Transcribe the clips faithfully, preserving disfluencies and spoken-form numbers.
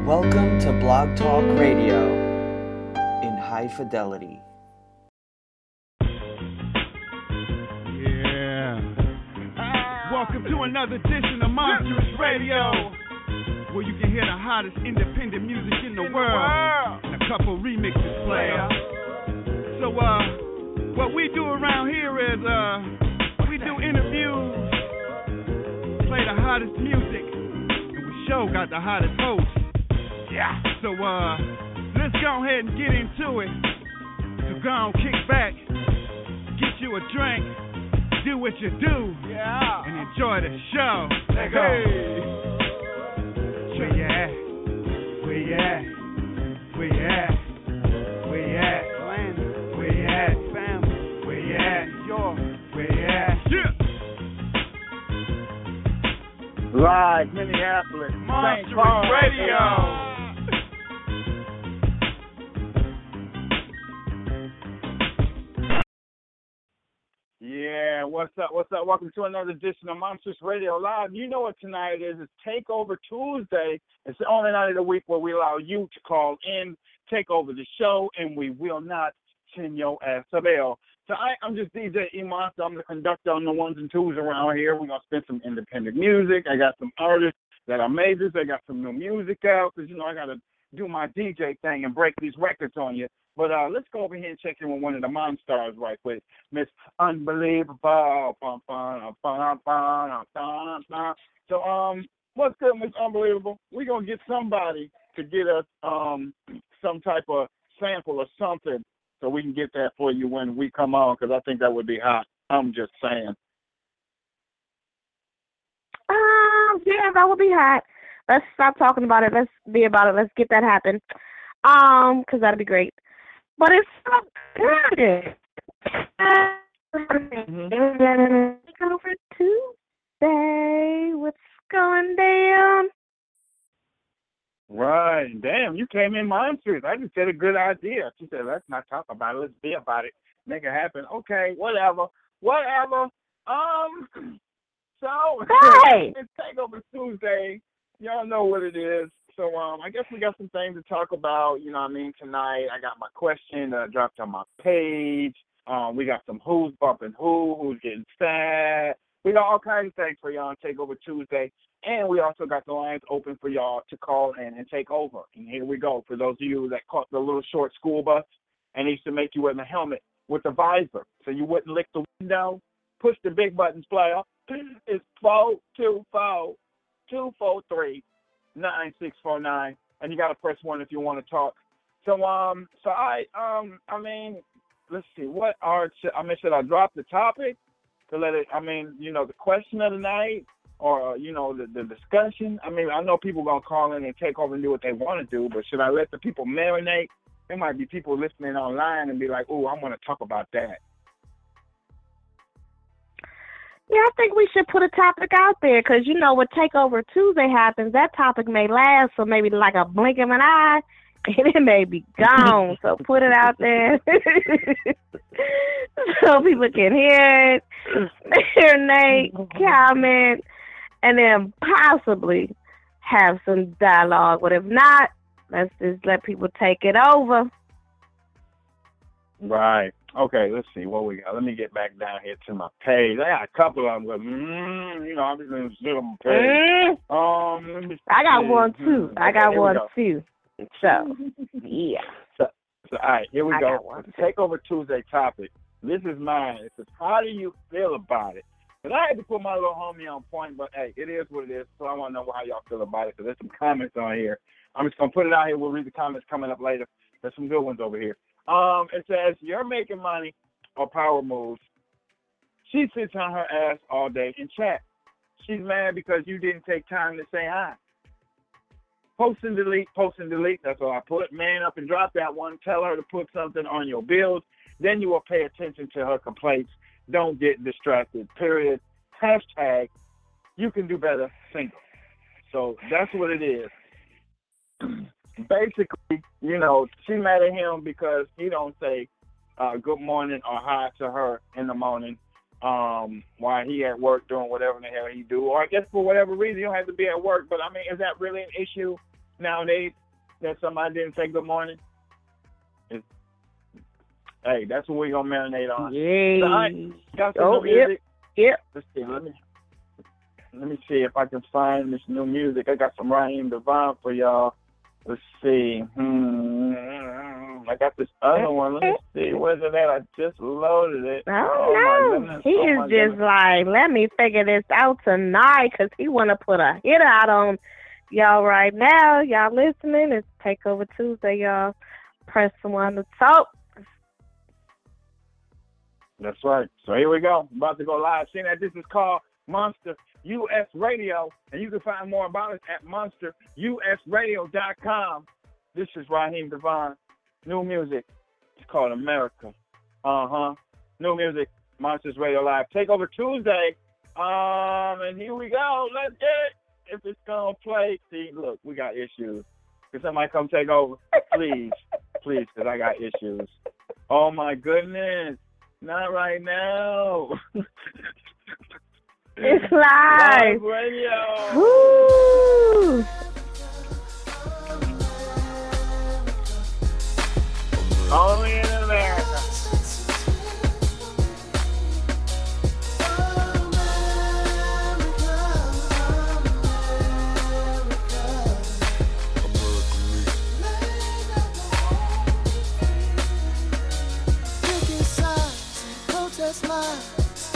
Welcome to Blog Talk Radio in high fidelity. Yeah. Welcome to another edition of Monstrous Radio, where you can hear the hottest independent music in the world and a couple remixes player. So, uh, what we do around here is, uh, we do interviews, play the hottest music, and we sure got the hottest host. Yeah. So, uh, let's go ahead and get into it. So go on, kick back, get you a drink, do what you do, yeah, and enjoy the show. Let's go. Hey. Where you at? Where you at? Where you at? Where you at? Where you at? Family. Where you at? York. Where you at? Yeah. Live, Minneapolis, Monstrous Radio. Yeah, what's up? What's up? Welcome to another edition of Monstrous Radio Live. You know what tonight is? It's Takeover Tuesday. It's the only night of the week where we allow you to call in, take over the show, and we will not send your ass a bill. So I, I'm just D J E-Monster. I'm the conductor on the ones and twos around here. We're going to spin some independent music. I got some artists that are majors. I got some new music out because, you know, I got to do my D J thing and break these records on you. But uh, let's go over here and check in with one of the Monstars right quick. Miss Unbelievable. Bum, bum, bum, bum, bum, bum. So, um, what's good, Miss Unbelievable? We're going to get somebody to get us um some type of sample or something so we can get that for you when we come on, because I think that would be hot. I'm just saying. Um, yeah, that would be hot. Let's stop talking about it. Let's be about it. Let's get that happen. Um, because that'd be great. But it's so good. Mm-hmm. Over Tuesday. What's going down? Right. Damn, you came in monstrous. I just said a good idea. She said, let's not talk about it. Let's be about it. Make it happen. Okay, whatever. Whatever. Um, so, hey. It's Takeover Tuesday. Y'all know what it is. So um, I guess we got some things to talk about, you know what I mean, tonight. I got my question that I dropped on my page. Um, we got some who's bumping who, who's getting sad. We got all kinds of things for y'all on Takeover Tuesday. And we also got the lines open for y'all to call in and take over. And here we go. For those of you that caught the little short school bus and they used to make you wear the helmet with the visor so you wouldn't lick the window, push the big buttons, player. It's four two four, two four three, nine six four nine, and you gotta press one if you want to talk. So um, so I um, I mean, let's see, what are I mean, should I drop the topic to let it? I mean, you know, the question of the night, or you know, the, the discussion. I mean, I know people gonna call in and take over and do what they want to do, but should I let the people marinate? There might be people listening online and be like, "Oh, I want to talk about that." Yeah, I think we should put a topic out there because, you know, when Takeover Tuesday happens, that topic may last for maybe like a blink of an eye, and it may be gone. So put it out there so people can hear it, marinate, comment, and then possibly have some dialogue. But if not, let's just let people take it over. Right. Okay, let's see what we got. Let me get back down here to my page. I got a couple of them, but, mm, you know, I'm just going to sit on my page. Mm. Um, let me I got see. one, too. Okay, I got one, go. too. So, yeah. So, so, all right, here we I go. got one. Takeover Tuesday topic. This is mine. It says, how do you feel about it? But I had to put my little homie on point, but, hey, it is what it is, so I want to know how y'all feel about it, because there's some comments on here. I'm just going to put it out here. We'll read the comments coming up later. There's some good ones over here. Um, it says, you're making money or power moves. She sits on her ass all day and chat. She's mad because you didn't take time to say hi. Post and delete, post and delete. That's what I put. Man up and drop that one. Tell her to put something on your bills. Then you will pay attention to her complaints. Don't get distracted. Period. Hashtag, you can do better, single. So that's what it is. Basically, you know, she mad at him because he don't say uh, good morning or hi to her in the morning um, while he at work doing whatever the hell he do. Or I guess for whatever reason, you don't have to be at work. But, I mean, is that really an issue? nowadays that somebody didn't say good morning? It's, hey, that's what we're going to marinate on. Yay. So, I got some oh, new music. Yep. Yep. Let's see. Let me, let me see if I can find this new music. I got some Raheem DeVaughn for y'all. Let's see. Hmm. I got this other one. Let me see. Where's it at? I just loaded it. I don't oh, know. He oh, is just goodness. like, let me figure this out tonight because he want to put a hit out on y'all right now. Y'all listening? It's Takeover Tuesday, y'all. Press one to talk. That's right. So here we go. I'm about to go live. Seeing that this is called Monster U S Radio, and you can find more about it at monster u s radio dot com. This is Raheem DeVaughn. New music. It's called America. Uh-huh. New music. Monsters Radio Live. Takeover Tuesday. Um, and here we go. Let's get it. If it's going to play. See, look, we got issues. Can somebody come take over? Please. Please, because I got issues. Oh, my goodness. Not right now. It's live. Live radio. Woo. Only in America. Picking sides and protest lines.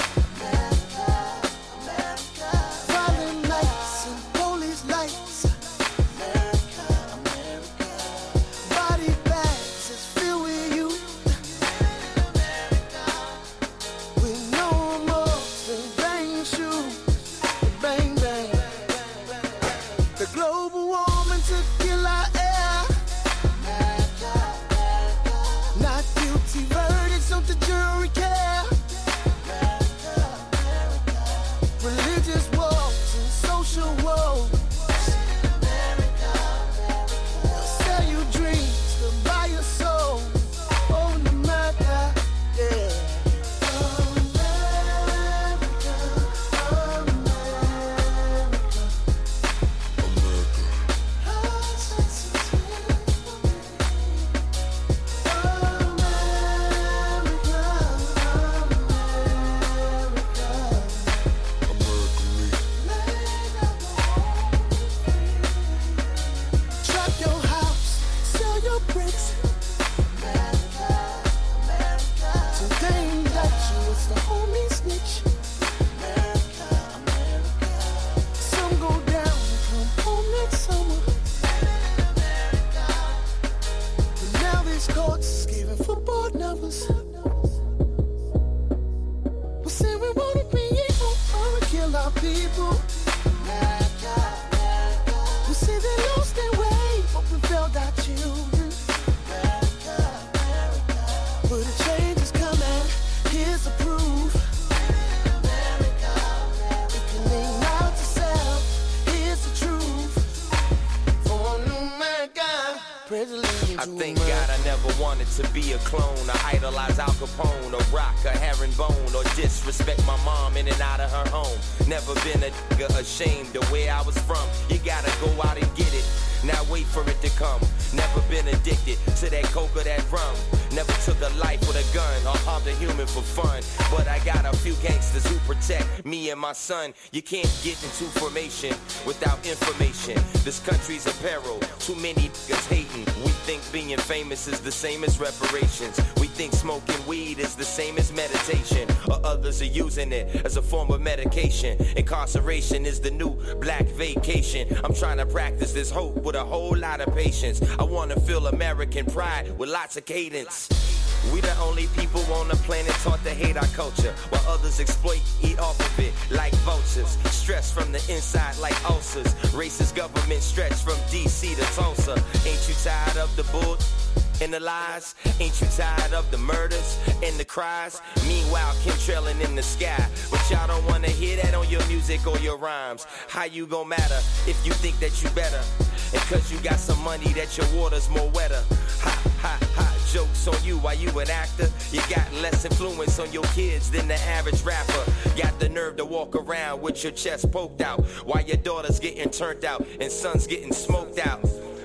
I thank God I never wanted to be a clone, or idolize Al Capone, or rock a herringbone, or disrespect my mom in and out of her home. Never been a nigga ashamed of where I was from. You gotta go out and get it. Now wait for it to come. Never been addicted to that coke or that rum. Never took a life with a gun or harmed a human for fun. But I got a few gangsters who protect me and my son. You can't get into formation without information. This country's a peril. Too many niggas hating. We think being famous is the same as reparations. We think smoking weed is the same as meditation. Or others are using it as a form of medication. Incarceration is the new black vacation. I'm trying to practice this hope with a whole lot of patience. I want to feel American pride with lots of cadence. We the only people on the planet taught to hate our culture, while others exploit, eat off of it like vultures. Stress from the inside like ulcers. Racist government stretch from D C to Tulsa. Ain't you tired of the bull and the lies? Ain't you tired of the murders and the cries? Meanwhile, chemtrailing in the sky, but y'all don't wanna hear that on your music or your rhymes. How you gon' matter if you think that you better? And cause you got some money that your water's more wetter. Ha, ha, ha, jokes on you while you an actor. You got less influence on your kids than the average rapper. Got the nerve to walk around with your chest poked out while your daughter's getting turned out and son's getting smoked out.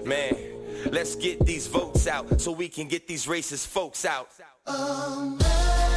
Let's get these votes out so we can get these racist folks out. America,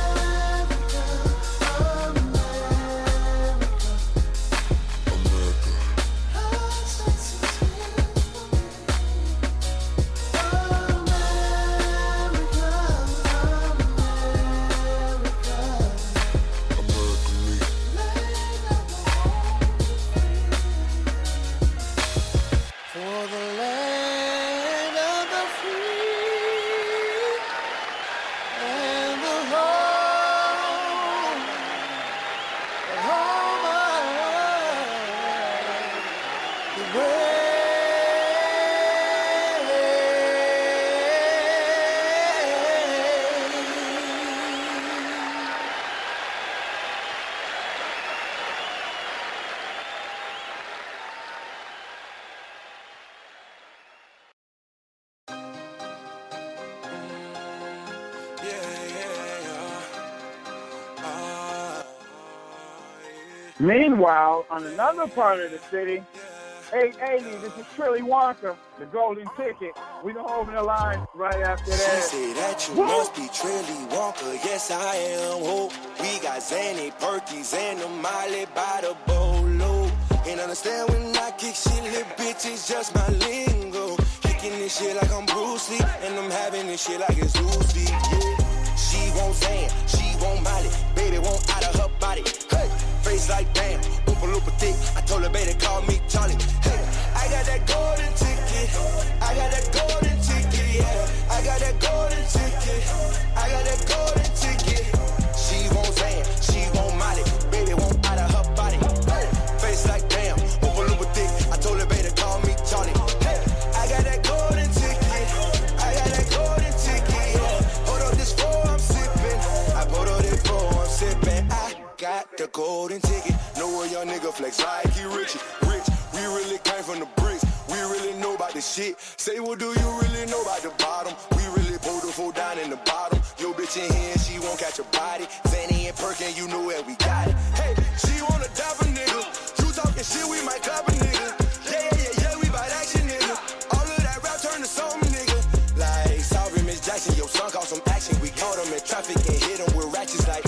Meanwhile, on another part of the city, eight eighty, this is Trilly Wonka, the golden ticket. We're going to open the line right after that. She say that you Woo! Must be Trilly Wonka. Yes, I am. Oh, we got Zanny, Perkies, and the Miley by the bolo. Ain't understand when I kick shit, little bitch, it's just my lingo. Kicking this shit like I'm Bruce Lee, and I'm having this shit like it's Lucy, yeah. She won't Zan, she won't Miley, baby won't out of her body. Hey, face like damn, Oompa Loompa thick. I told her baby call me Charlie. Hey, I got that golden ticket, I got that golden ticket, yeah. I got that golden ticket, I got that golden ticket. She won't Zan, she won't Miley, baby won't out of her body. Hey, face like damn, Oompa Loompa thick. I told her baby call me Charlie. Hey, I got that golden ticket, I got that golden ticket, yeah. Hold up this four I'm sipping, I put up this four I'm sipping. I got the golden ticket. Know a young nigga flex like he rich, rich. We really came from the bricks. We really know about the shit. Say, what do you really know about the bottom? We really pulled the fool down in the bottom. Yo, bitch in here, she won't catch a body. Zanny and Perkin, you know where we got it. Hey, she wanna dap a nigga. You talking shit, we might clap a nigga. Yeah, yeah, yeah, yeah, we bout action, nigga. All of that rap turn to something, nigga. Like, sorry, Miss Jackson, your son caught some action. We caught him in traffic and hit him with ratchets like.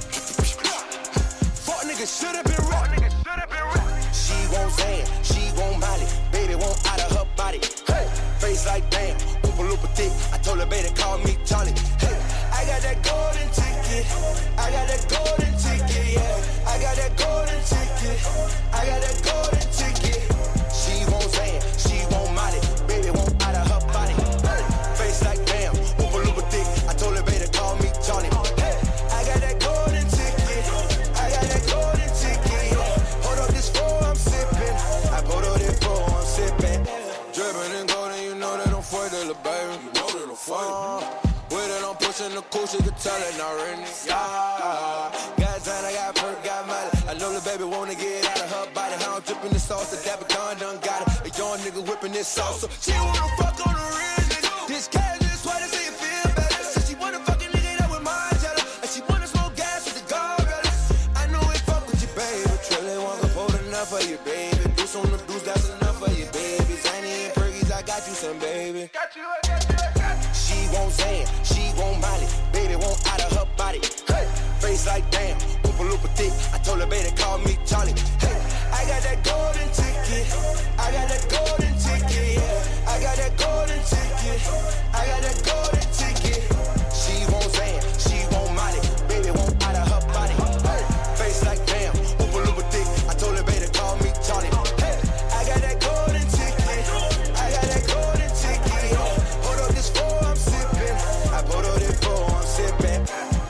Fuck niggas should've been rap. She won't Zan, she won't Miley, baby won't out of her body. Hey, face like damn, Oompa Loompa thick. I told her baby call me Charlie. Hey, I got that golden ticket, I got that golden ticket, yeah. I got that golden ticket, I got that golden ticket. She won't Zan, she won't Miley, baby won't out of her body. Hey, face like damn, Oompa Loompa thick. I told her baby call me Charlie. Hey, I got that golden ticket, I got that golden ticket, yeah. Hold up this four I'm sipping, I put up this four I'm sipping. Drippin' and golden, you know that I'm for the little baby. You know that I'm fighting. With it, I'm pushing the cool, she can tell it already. Yeah. Got Zan, I got Perk, got Miley. I know the baby wanna get out of her body. How I'm dripping the sauce, the Dapper Gun done got it. A young nigga whipping this sauce, so she wanna fuck on the real nigga. This cash is why they say it feel better. So she wanna fucking nigga that with my jelly. And she wanna smoke gas with the gallbladder. I know it fuck with you, baby. Trilly Wonka hold enough for you, baby. Deuce on the deuce, that's enough for you, baby. Zanny and Perkies, I got you some, baby. Got you, I got you, I got you. She won't Zan, she won't Miley, baby won't out of her body. Hey, face like damn, Oompa Loompa thick. I told her baby call me Charlie. Hey, I got that golden ticket, I got that golden ticket, yeah. I got that golden ticket, I got that golden ticket. She won't Zan, she won't Miley, baby won't out of her body. Hey, face like damn, Oompa Loompa thick. I told her baby call me Charlie. Hey, I got that golden ticket, I got that golden ticket, yeah. Hold up this four I'm sipping, I put up this four I'm sipping.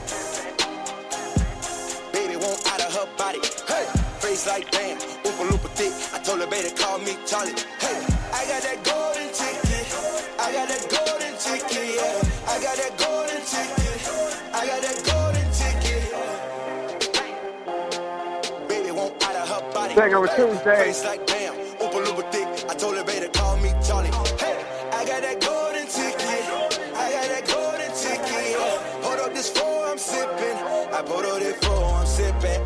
Baby won't out of her body. Hey, face like damn, Oompa Loompa thick. I told her baby call me Charlie. Hey, I got that golden ticket, I got that golden ticket, yeah. I got that golden ticket, I got that golden ticket. Baby won't out of her body. Take over Tuesday. Face like damn, Oompa Loompa thick. I told her baby call me Charlie. Hey, I got that golden ticket, I got that golden ticket, yeah. Hold up this four I'm sipping, I put up this four I'm sipping.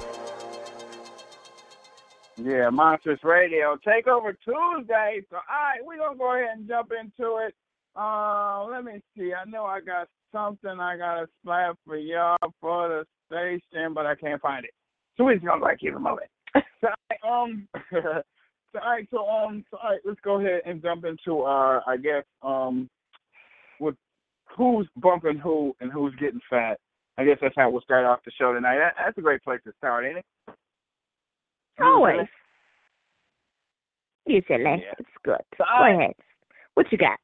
Yeah, Monstrous Radio. Take over Tuesday. So, all right, we're going to go ahead and jump into it. Uh, let me see. I know I got something I got to slap for y'all for the station, but I can't find it. So we're just gonna like keep it moving. So, um, so, all right. So, um, so, all right. Let's go ahead and jump into our, I guess, um, with who's bumping who and who's getting fat. I guess that's how we'll start off the show tonight. That, that's a great place to start, ain't it? Always. Usually. Yeah. It's good. So, Go I, ahead. What you got?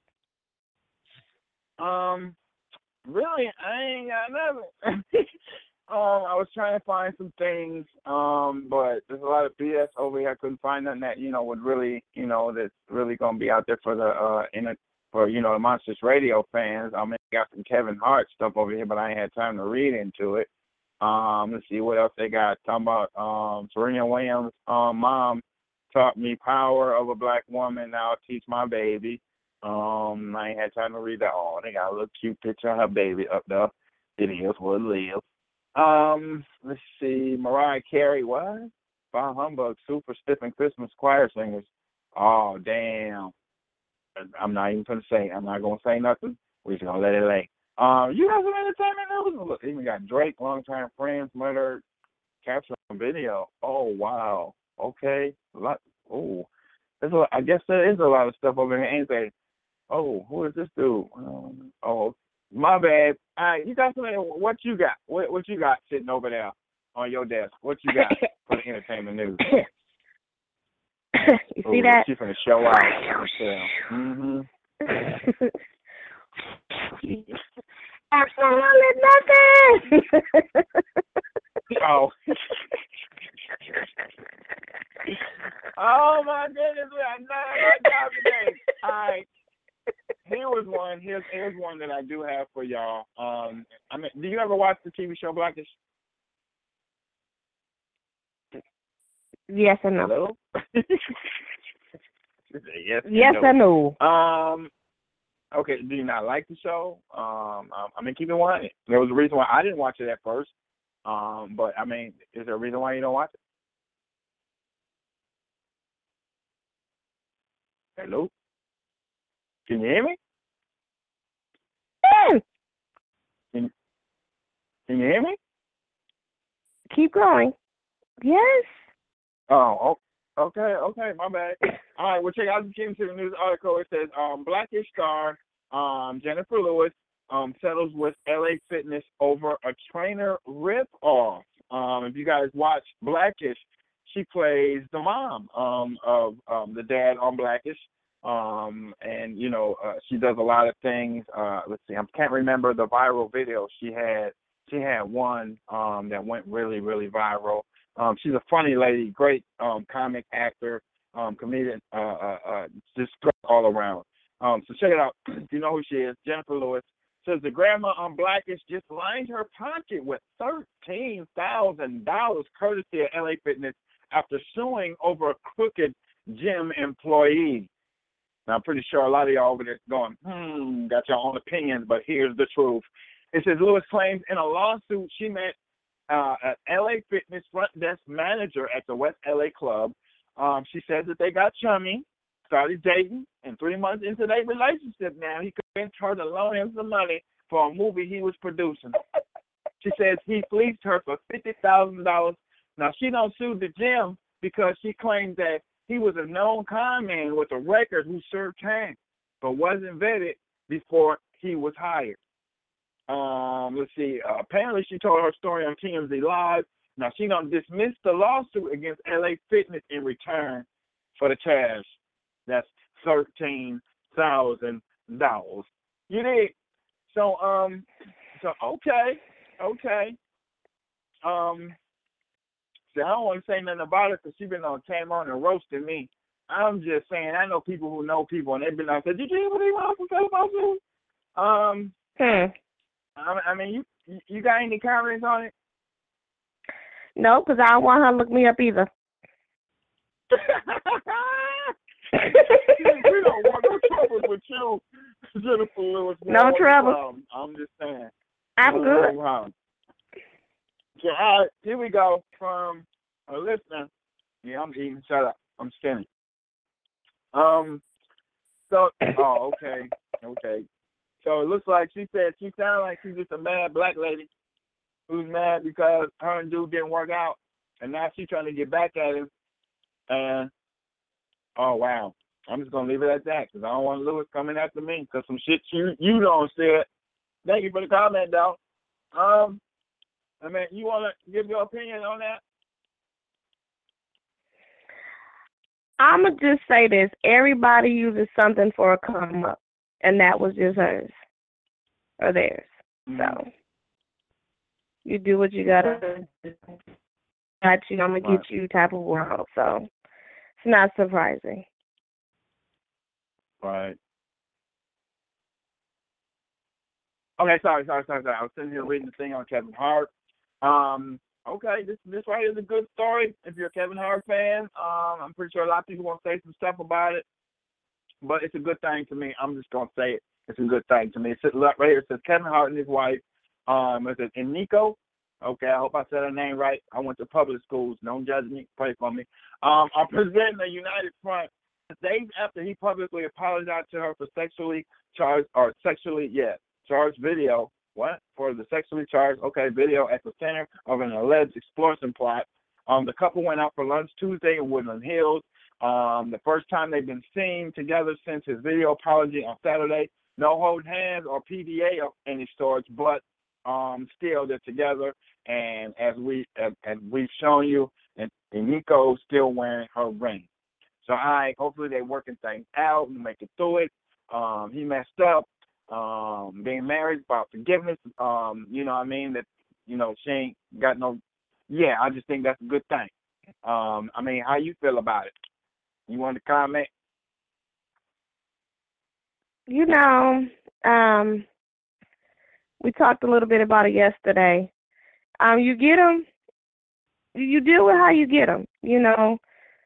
Um, really, I ain't got nothing. um, I was trying to find some things, um, but there's a lot of B S over here. I couldn't find nothing that, you know, would really, you know, that's really going to be out there for the, uh, in a, for, you know, the Monsters Radio fans. I mean, I got some Kevin Hart stuff over here, but I ain't had time to read into it. Um, let's see what else they got. Talking about, um, Serena Williams' um, mom taught me power of a black woman. Now I'll teach my baby. Um, I ain't had time to read that. Oh, they got a little cute picture of her baby up there. It is what it is. Um, let's see. Mariah Carey, what? Bah Humbug, Super Stiff and Christmas choir singers. Oh, damn. I'm not even going to say. I'm not going to say nothing. We're just going to let it lay. Um, you have some entertainment news? Look, even got Drake, longtime friends, murdered, captured on video. Oh, wow. Okay. A lot. Oh, there's a, I guess there is a lot of stuff over here, ain't there? Oh, who is this dude? Um, oh, my bad. All right, you got something. What you got? What, what you got sitting over there on your desk? What you got for the entertainment news? You see Ooh, that? she's gonna show out. Mm-hmm. Absolutely nothing. Oh. Oh my goodness, we are not on today. All right. Here was one. Here's here's one that I do have for y'all. Um, I mean, do you ever watch the T V show Blackish? Yes and no. Hello? yes. Yes and no. and no. Um. Okay. Do you not like the show? Um. I mean, keep it one. There was a reason why I didn't watch it at first. Um. But I mean, is there a reason why you don't watch it? Hello. Can you hear me? Yeah. Can, can you hear me? Keep going. Yes. Oh, okay, okay, my bad. All right, well, check out the Kim City News article. It says, um, Blackish star um, Jennifer Lewis um, settles with L A Fitness over a trainer rip-off. Um, if you guys watch Blackish, she plays the mom um, of um, the dad on Blackish. Um, and, you know, uh, she does a lot of things. Uh, let's see, I can't remember the viral video she had. She had one um, that went really, really viral. Um, she's a funny lady, great um, comic actor, um, comedian, uh, uh, uh, just all around. Um, so check it out. You know who she is, Jennifer Lewis. Says the grandma on Blackish just lined her pocket with thirteen thousand dollars courtesy of L A Fitness after suing over a crooked gym employee. Now, I'm pretty sure a lot of y'all over there going, hmm, got your own opinions, but here's the truth. It says Lewis claims in a lawsuit she met uh, an L A Fitness front desk manager at the West L A club. Um, she says that they got chummy, started dating, and three months into their relationship now, he convinced her to loan him some money for a movie he was producing. She says he fleeced her for fifty thousand dollars. Now, she don't sue the gym because she claims that he was a known con man with a record who served time, but wasn't vetted before he was hired. Um, let's see. Uh, apparently, she told her story on T M Z Live. Now, she done dismissed the lawsuit against L A Fitness in return for the cash. That's thirteen thousand dollars. You did. So, um, so okay, okay. Um, see, I don't want to say nothing about it because she been on came on and roasted me. I'm just saying, I know people who know people, and they've been out there. Did you hear what they want to say about you? Um, Hmm. I, I mean, you you got any comments on it? No, because I don't want her to look me up either. We don't want no trouble with you, Jennifer Lewis. No trouble. Problem. I'm just saying. I'm no good. Problem. So, all right, here we go from a listener. Yeah, I'm eating. Shut up. I'm skinny. Um. So, oh, okay, okay. So it looks like she said she sounded like she's just a mad black lady who's mad because her and dude didn't work out, and now she's trying to get back at him. And oh wow, I'm just gonna leave it at that because I don't want Lewis coming after me because some shit you you don't say. Thank you for the comment, though. Um, I mean, you want to give your opinion on that? I'm going to just say this. Everybody uses something for a come up, and that was just hers or theirs. Mm-hmm. So you do what you got to do. Got you, I'm going to get you type of world. So it's not surprising. Right. Okay, sorry, sorry, sorry, sorry. I was sitting here reading the thing on Kevin Hart. Um, okay, this this right here is a good story. If you're a Kevin Hart fan, um, I'm pretty sure a lot of people want to say some stuff about it, but it's a good thing to me. I'm just gonna say it. It's a good thing to me. It says right here. It says Kevin Hart and his wife. Um, it says Eniko. Okay, I hope I said her name right. I went to public schools. Don't judge me. Pray for me. Um, I'm presenting a united front days after he publicly apologized to her for sexually charged or sexually yeah. charged video, what? For the sexually charged, okay, video at the center of an alleged explosion plot. Um, the couple went out for lunch Tuesday in Woodland Hills. Um, the first time they've been seen together since his video apology on Saturday. No holding hands or P D A of any sorts, but um, still they're together. And as, we, as, as we've shown you, and, and Nico's still wearing her ring. So I hopefully they're working things out and make it through it. Um, he messed up. Um, being married, about forgiveness, um, you know what I mean, that, you know, she ain't got no, yeah, I just think that's a good thing. Um, I mean, how you feel about it? You want to comment? You know, um, we talked a little bit about it yesterday. Um, you get them, you deal with how you get them, you know.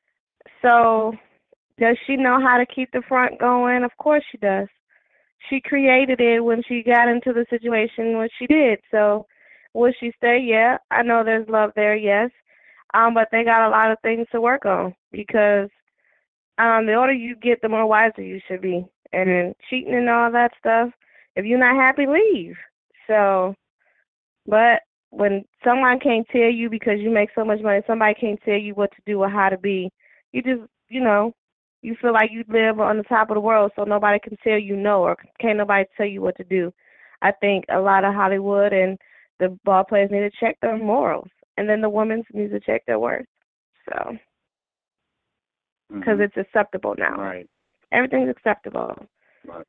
So does she know how to keep the front going? Of course she does. She created it when she got into the situation when she did. So will she stay? Yeah. I know there's love there, yes. Um, but they got a lot of things to work on because um, the older you get, the more wiser you should be. And then cheating and all that stuff, if you're not happy, leave. So, but when someone can't tell you because you make so much money, somebody can't tell you what to do or how to be, you just, you know, you feel like you live on the top of the world, so nobody can tell you no, or can't nobody tell you what to do. I think a lot of Hollywood and the ball players need to check their morals, and then the women need to check their worth. So, because mm-hmm. it's acceptable now. Right. Everything's acceptable. Right.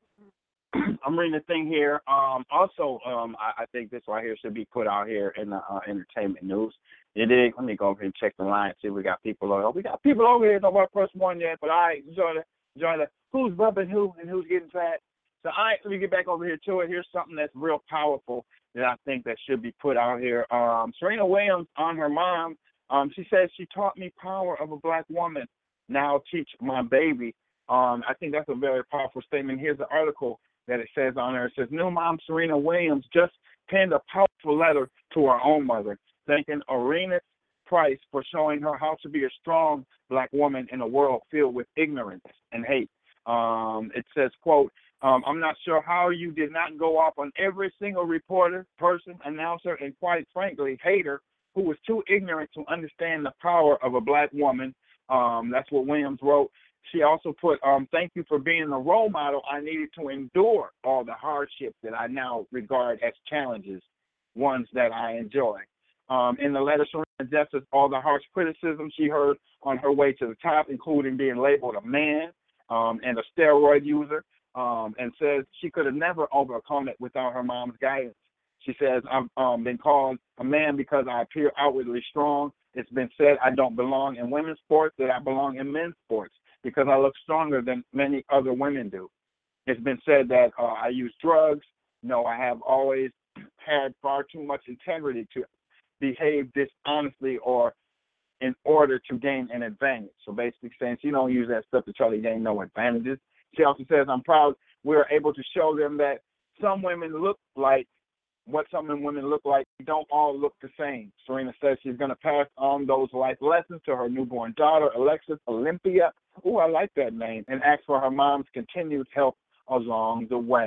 I'm reading the thing here. Um, also, um, I, I think this right here should be put out here in the uh, entertainment news. It is. Let me go over here and check the line. See if we got people over. We got people over here. Nobody press one yet, but I right, join the join the who's rubbing who and who's getting fat. So I right, let me get back over here to it. Here's something that's real powerful that I think that should be put out here. Um, Serena Williams on her mom. Um, she says she taught me power of a black woman. Now teach my baby. Um, I think that's a very powerful statement. Here's the article that it says on there. It says, new mom Serena Williams just penned a powerful letter to her own mother, thanking Arenas Price for showing her how to be a strong black woman in a world filled with ignorance and hate. Um, it says, quote, um, I'm not sure how you did not go off on every single reporter, person, announcer, and quite frankly, hater who was too ignorant to understand the power of a black woman. Um, that's what Williams wrote. She also put, um, thank you for being the role model I needed to endure all the hardships that I now regard as challenges, ones that I enjoy. Um, in the letter, Serena addresses all the harsh criticism she heard on her way to the top, including being labeled a man um, and a steroid user, um, and says she could have never overcome it without her mom's guidance. She says, I've um, been called a man because I appear outwardly strong. It's been said I don't belong in women's sports, that I belong in men's sports, because I look stronger than many other women do. It's been said that uh, I use drugs. No, I have always had far too much integrity to behave dishonestly or in order to gain an advantage. So basically saying she don't use that stuff to try to gain no advantages. She also says, I'm proud we're able to show them that some women look like what some women look like. Don't all look the same. Serena says she's going to pass on those life lessons to her newborn daughter, Alexis Olympia. Oh, I like that name. And ask for her mom's continued help along the way.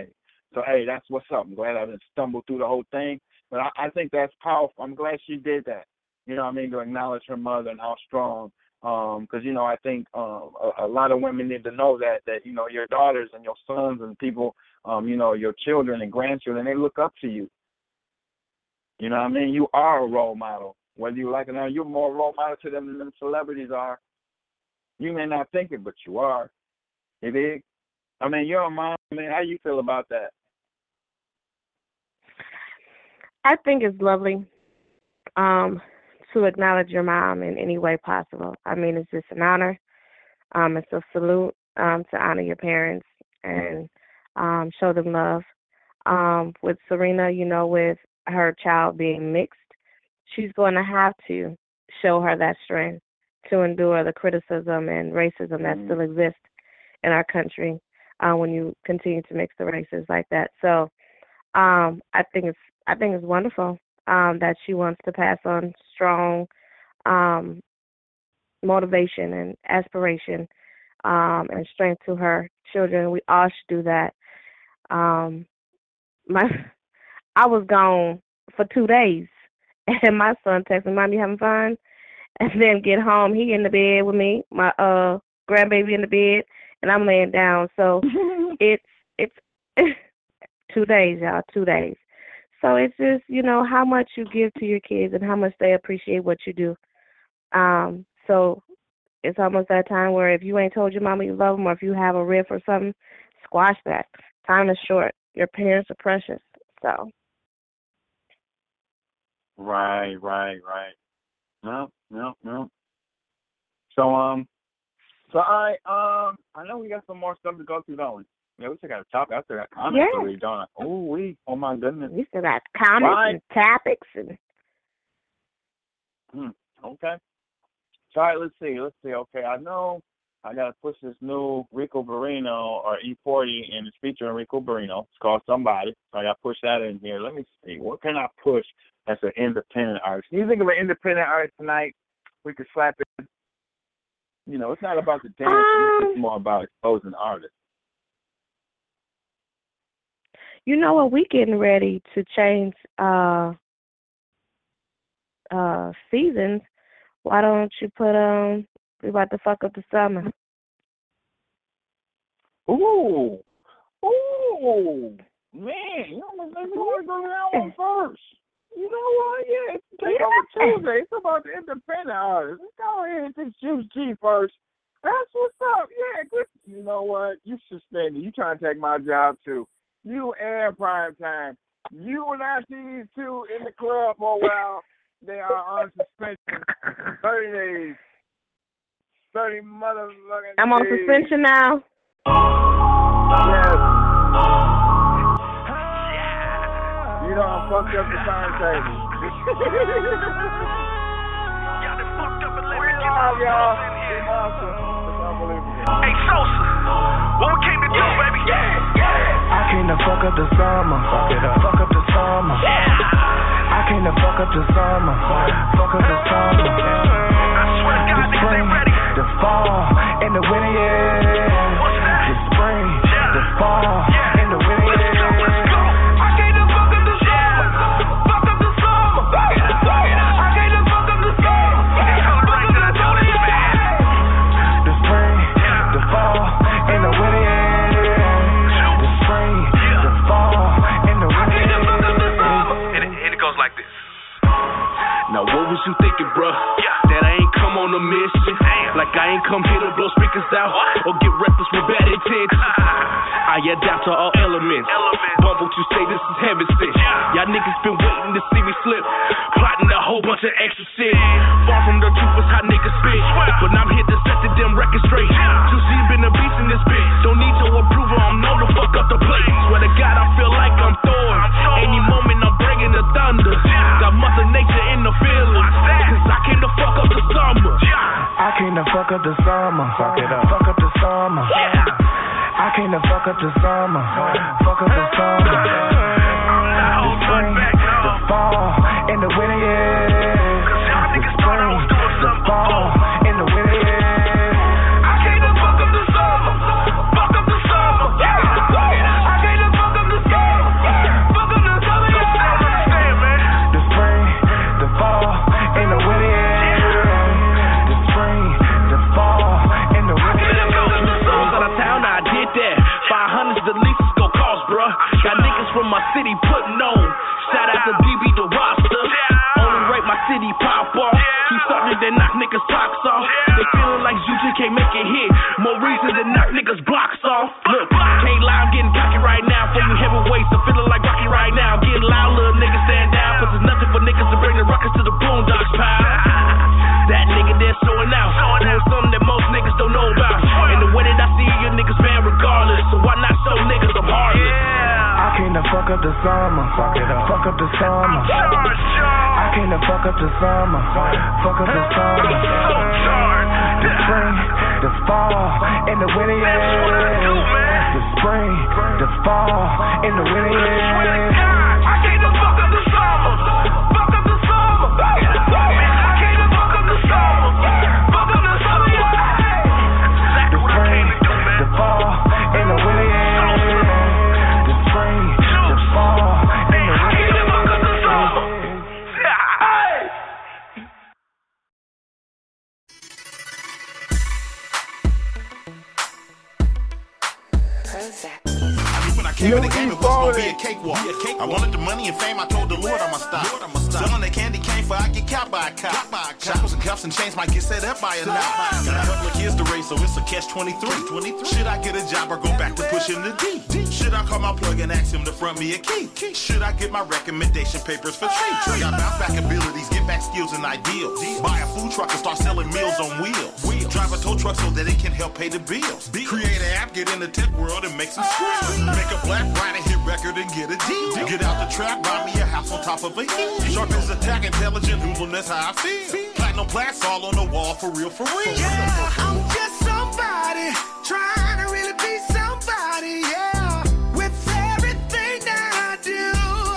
So, hey, that's what's up. I'm glad I didn't stumble through the whole thing. But I, I think that's powerful. I'm glad she did that. You know what I mean? To acknowledge her mother and how strong. Because, um, you know, I think um, a, a lot of women need to know that, that, you know, your daughters and your sons and people, um, you know, your children and grandchildren, they look up to you. You know what I mean? You are a role model. Whether you like it or not, you're more role model to them than them celebrities are. You may not think it, but you are. You dig? I mean, you're a mom. I mean, how you feel about that? I think it's lovely um, to acknowledge your mom in any way possible. I mean, it's just an honor. Um, it's a salute um, to honor your parents and um, show them love. Um, with Serena, you know, with her child being mixed, she's going to have to show her that strength to endure the criticism and racism that still exists in our country uh, when you continue to mix the races like that. So um, I think it's I think it's wonderful um, that she wants to pass on strong um, motivation and aspiration um, and strength to her children. We all should do that. Um, my I was gone for two days, and my son texted me, "Mom, you having fun?" And then get home, he in the bed with me, my uh grandbaby in the bed, and I'm laying down. So it's it's two days, y'all, two days. So it's just, you know, how much you give to your kids and how much they appreciate what you do. Um, so it's almost that time where if you ain't told your mama you love them, or if you have a riff or something, squash that. Time is short. Your parents are precious. So. Right, right, right. No, no, no. So, um, so I, um, I know we got some more stuff to go through, don't we? Yeah, we still got a topic. I still got comments yeah. to read, don't I? Oh, we, oh my goodness. We still got comments right. and topics and. Hmm. Okay. So, all right, let's see, let's see. Okay, I know I got to push this new Rico Barrino or E forty, and it's featuring Rico Barrino. It's called Somebody. So I got to push that in here. Let me see. What can I push as an independent artist? Can you think of an independent artist tonight we could slap in? You know, it's not about the dance. Um, it's more about exposing artists. You know what? We getting ready to change uh, uh, seasons. Why don't you put um? We about to fuck up the summer. Ooh, ooh, man! You know, maybe we want to go to that one first. You know what? Yeah, it's take yeah. over Tuesday. It's about the independent artists. Let's go ahead and take Juice G first. That's what's up. Yeah, good. You know what? You suspended. You trying to take my job too. You and Prime Time. You and I see these two in the club for a while. They are on suspension. thirty days. thirty motherfucking I'm on days. suspension now. Yes. You know I fucked up the timetable. We love y'all. It's awesome. It's unbelievable. Hey, Sosa, what we came to do, baby? Yeah, yeah. I came to fuck up the summer. Fuck it up. Fuck up the summer. Yeah. I came to fuck up the summer. Fuck up the summer. I swear to God, niggas ain't ready. The fall and the winter, yeah. What's that? The spring, yeah. The fall yeah. and the winter, yeah. Let's go, let's go. I came to fuck up the summer. Yeah. Fuck up the summer. Fuck it up, fuck it up. I came to fuck up the summer. Fuck it up, fuck up the summer, yeah. The spring, yeah. The fall and the winter, yeah. The spring, yeah. The fall and the winter, yeah. And it, and it goes like this. Now what was you thinking, bruh? Yeah. That I ain't come on a mission. Damn. Like I ain't come here to blow speakers out what? Or get reckless with bad intentions. I adapt to all elements. elements. Bumble to say this is heaven sent. Yeah. Y'all niggas been waiting to see me slip, plotting a whole bunch of extra shit. Far from the truth is how niggas spit, but I'm here to set the damn record straight. Yeah. Juicy been a beast in this bitch. Don't need your approval, I'm known to fuck up the place. Swear to God, I feel like I'm Thor. Any moment I'm bringing the thunder. Yeah. Got Mother Nature in the feelings, cause I came to fuck up the summer. Yeah. I came to fuck up the summer. Fuck it up. Fuck up the summer. Yeah. I came to fuck up the summer. Fuck up the summer. The spring, the fall, and the winter, yeah. The spring, the fall, and the winter, yeah. I came to fuck up the summer. Fuck up the summer. Yeah. I came to fuck up the summer. bruh. Got niggas from my city putting on. Shout out to D B the roster. Only rate my city pop off. Keep something that knock niggas socks off. They feeling like you just can't make it hit. More reason to knock niggas blocks off. Look, can't lie, I'm getting cocky right now. For you heavyweights, I'm feeling like Rocky right now. I'm getting loud, little niggas stand down. Cause there's nothing for niggas to bring the ruckus to the boondocks, pal. That nigga there showing out. Doing something that most niggas don't know about. And the way that I see you niggas, man, regardless. So why not show niggas I'm heartless? I came to fuck up the summer. Fuck it up. Fuck up the summer. I came to fuck up the summer. Fuck up the summer. The spring, the fall, and the winter, yeah. The spring, the fall, and the winter, yeah. I came to fuck up the summer. Fuck up the summer. I came to fuck up the summer. Fuck up the summer, yeah. The spring, the fall, and the winter, yeah. The spring, the fall, and the winter, yeah. Came in the game, it was gonna be a cakewalk. I wanted the money and fame, I told the Lord I'ma stop. Selling the candy cane for I get caught by a cop. Shackles and cuffs and chains might get set up by a knot. Got a couple of kids to raise, so it's a catch twenty-three. Should I get a job or go back to pushing the D? Should I call my plug and ask him to front me a key? Should I get my recommendation papers for trade? Got bounce back abilities, get back skills and ideals. Buy a food truck and start selling meals on wheels. Drive a tow truck so that it can help pay the bills. Create an app, get in the tech world and make some screws. Make a black rider hit record and get a deal. Get out the trap, buy me a house on top of a hill. Sharp as attack, intelligent, hoodlum, that's how I feel. Platinum plaques all on the wall, for real, for real. Yeah, I'm just somebody trying to really be somebody, yeah. With everything that I do.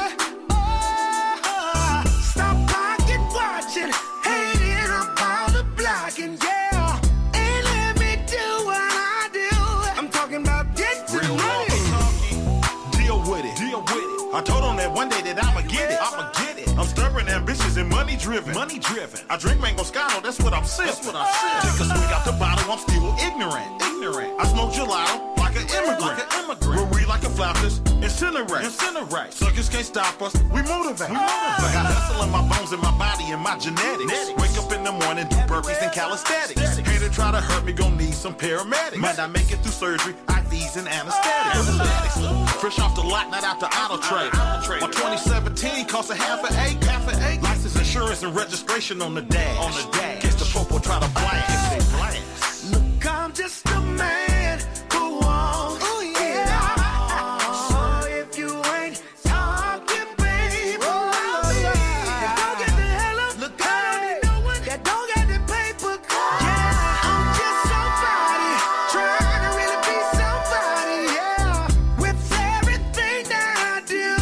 Oh, stop pocket watching, hating up all the blocking, yeah. And let me do what I do. I'm talking about get to Real money. Deal with it, deal with it. I told him that one day that I'ma get it, I'ma get it. I'm stubborn, ambitious, and money driven. Money driven. I drink mango scotto, that's what I'm sipping. That's what I'm sipping. Take a swig out the bottle, I'm still ignorant. Ignorant. I smoke gelato like an immigrant. Like an immigrant. We'll read like a flautas, incinerate. Incinerate. Suckers can't stop us. We motivate. We motivate. Got hustle in my bones, in my body, and my genetics. genetics. Wake up in the morning, do burpees and calisthenics. Hater try to hurt me, gon' need some paramedics. Might not make it through surgery, I Vs and anesthetics. Fresh off the lot, not out the auto trade. My twenty seventeen cost a half an acre. Half an acre. License, insurance, and registration on the dash. On the dash. Guess the popo try to blast. Look, I'm just a man who wants oh, yeah. So if you ain't talking, baby, I'll be. Yeah. Don't get the hell up. Look, I don't need no one that don't get the paper. Yeah, I'm just somebody trying to really be somebody, yeah. With everything that I do.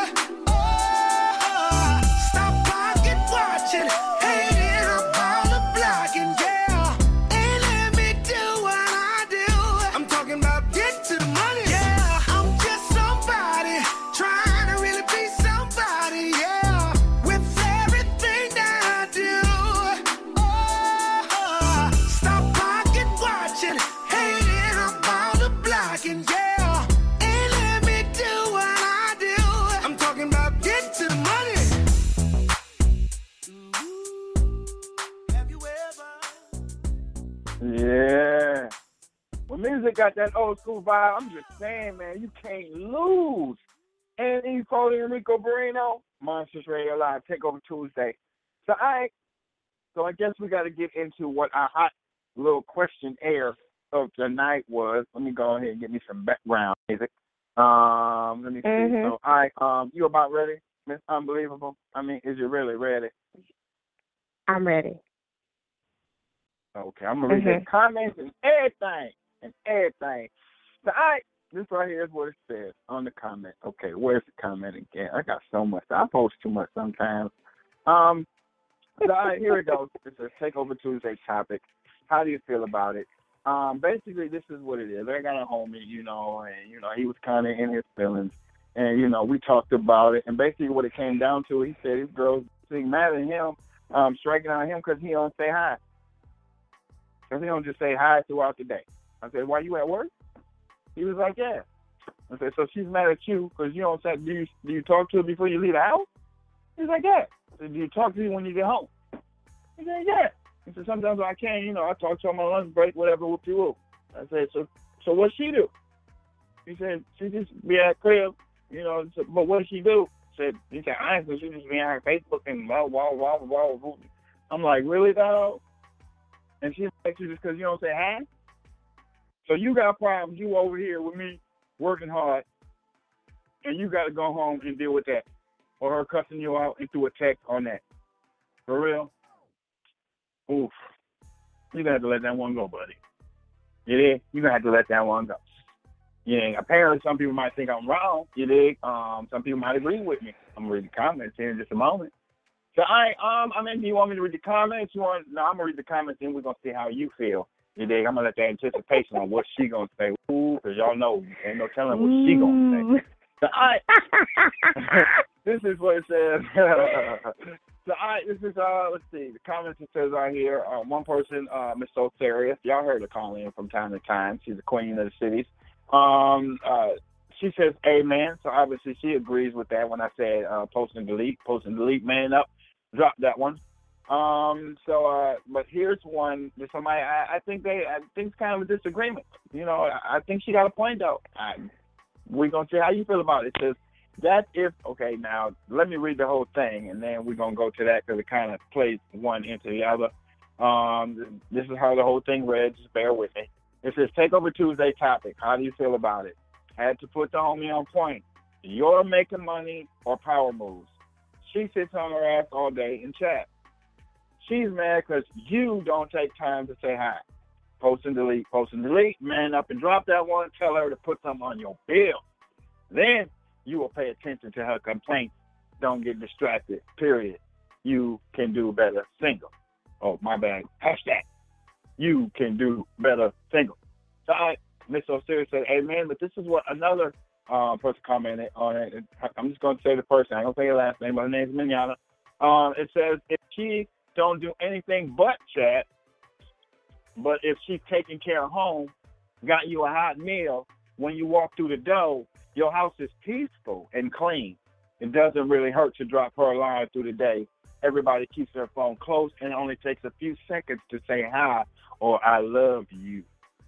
Oh, stop pocket watching, hating up all the blocking, yeah. And let me do what I do. I'm talking about get to the money. Yeah, I'm just somebody trying to really be somebody, yeah. With everything that I do. Oh, stop pocket watching, hating up all the blocking, yeah. And let me do what I do. I'm talking about get to the money. Have you ever? Yeah. When music got that old school vibe, I'm just saying, man, you can't lose. And E. Foley and Rico Barrino, Monsters Radio Live, Takeover Tuesday. So I, so I guess we got to get into what our hot little questionnaire of tonight was. Let me go ahead and get me some background music. Um, let me see. Mhm. So I, um, you about ready, Miss Unbelievable? I mean, is you really ready? I'm ready. Okay, I'm gonna read Mhm. the comments and everything and everything. So I, this right here is what it says on the comment. Okay, where's the comment again? I got so much. I post too much sometimes. Um, so all right, here it goes. It's a Takeover Tuesday topic. How do you feel about it? Um, basically, this is what it is. I got a homie, you know, and you know he was kind of in his feelings, and you know we talked about it. And basically, what it came down to, he said his girl's being mad at him, um, striking on him because he don't say hi. Because he don't just say hi throughout the day. I said, why you at work? He was like, yeah. I said, so she's mad at you because you don't say, do you, do you talk to her before you leave the house? He's like, yeah. I said, do you talk to her when you get home? He said, yeah. He said, sometimes when I can, you know, I talk to her on my lunch break, whatever, whoop you whoop. I said, so so what she do? He said, she just be at crib, you know, so, but what does she do? Said, he said, honestly, she just be on her Facebook and blah, blah, blah, blah, blah. I'm like, really, dog? And she's like, you just because you don't say hi? So you got problems, you over here with me working hard, and you got to go home and deal with that. Or her cussing you out and through a text on that. For real? Oof. You're going to have to let that one go, buddy. You dig? You're going to have to let that one go. Yeah, apparently some people might think I'm wrong. You dig? Um, some people might agree with me. I'm going to read the comments here in just a moment. So, all right, um, I mean, do you want me to read the comments? You want? No, I'm going to read the comments, and we're going to see how you feel. You dig? I'm going to let that anticipation on what she going to say. Ooh, because y'all know, ain't no telling what she going to say. So, all right. This is what it says. So, all right, this is, uh, let's see, the comments it says right here. Uh, one person, uh, Miss So Serious. Y'all heard her call in from time to time. She's the queen of the cities. Um, uh, she says, amen. So, obviously, she agrees with that when I said uh, post and delete. Post and delete, man up. Drop that one. Um, so, uh, but here's one. There's somebody, I, I think they, I think it's kind of a disagreement. You know, I, I think she got a point, though. I, we're going to see how you feel about it. It says, that if, okay, now, let me read the whole thing, and then we're going to go to that because it kind of plays one into the other. Um, this is how the whole thing read. Just bear with me. It says, Takeover Tuesday topic. How do you feel about it? Had to put the homie on point. You're making money or power moves. She sits on her ass all day and chat. She's mad because you don't take time to say hi. Post and delete, post and delete. Man up and drop that one. Tell her to put something on your bill. Then you will pay attention to her complaints. Don't get distracted, period. You can do better single. Oh, my bad. Hashtag. You can do better single. So, all right, Miss Osiris said, amen. But this is what another uh, person commented on it. I'm just going to say the person. I'm going to say her last name, but her name's Mignana. Um, it says, if she don't do anything but chat, but if she's taking care of home, got you a hot meal, when you walk through the door, your house is peaceful and clean. It doesn't really hurt to drop her a line through the day. Everybody keeps their phone close, and it only takes a few seconds to say hi or I love you.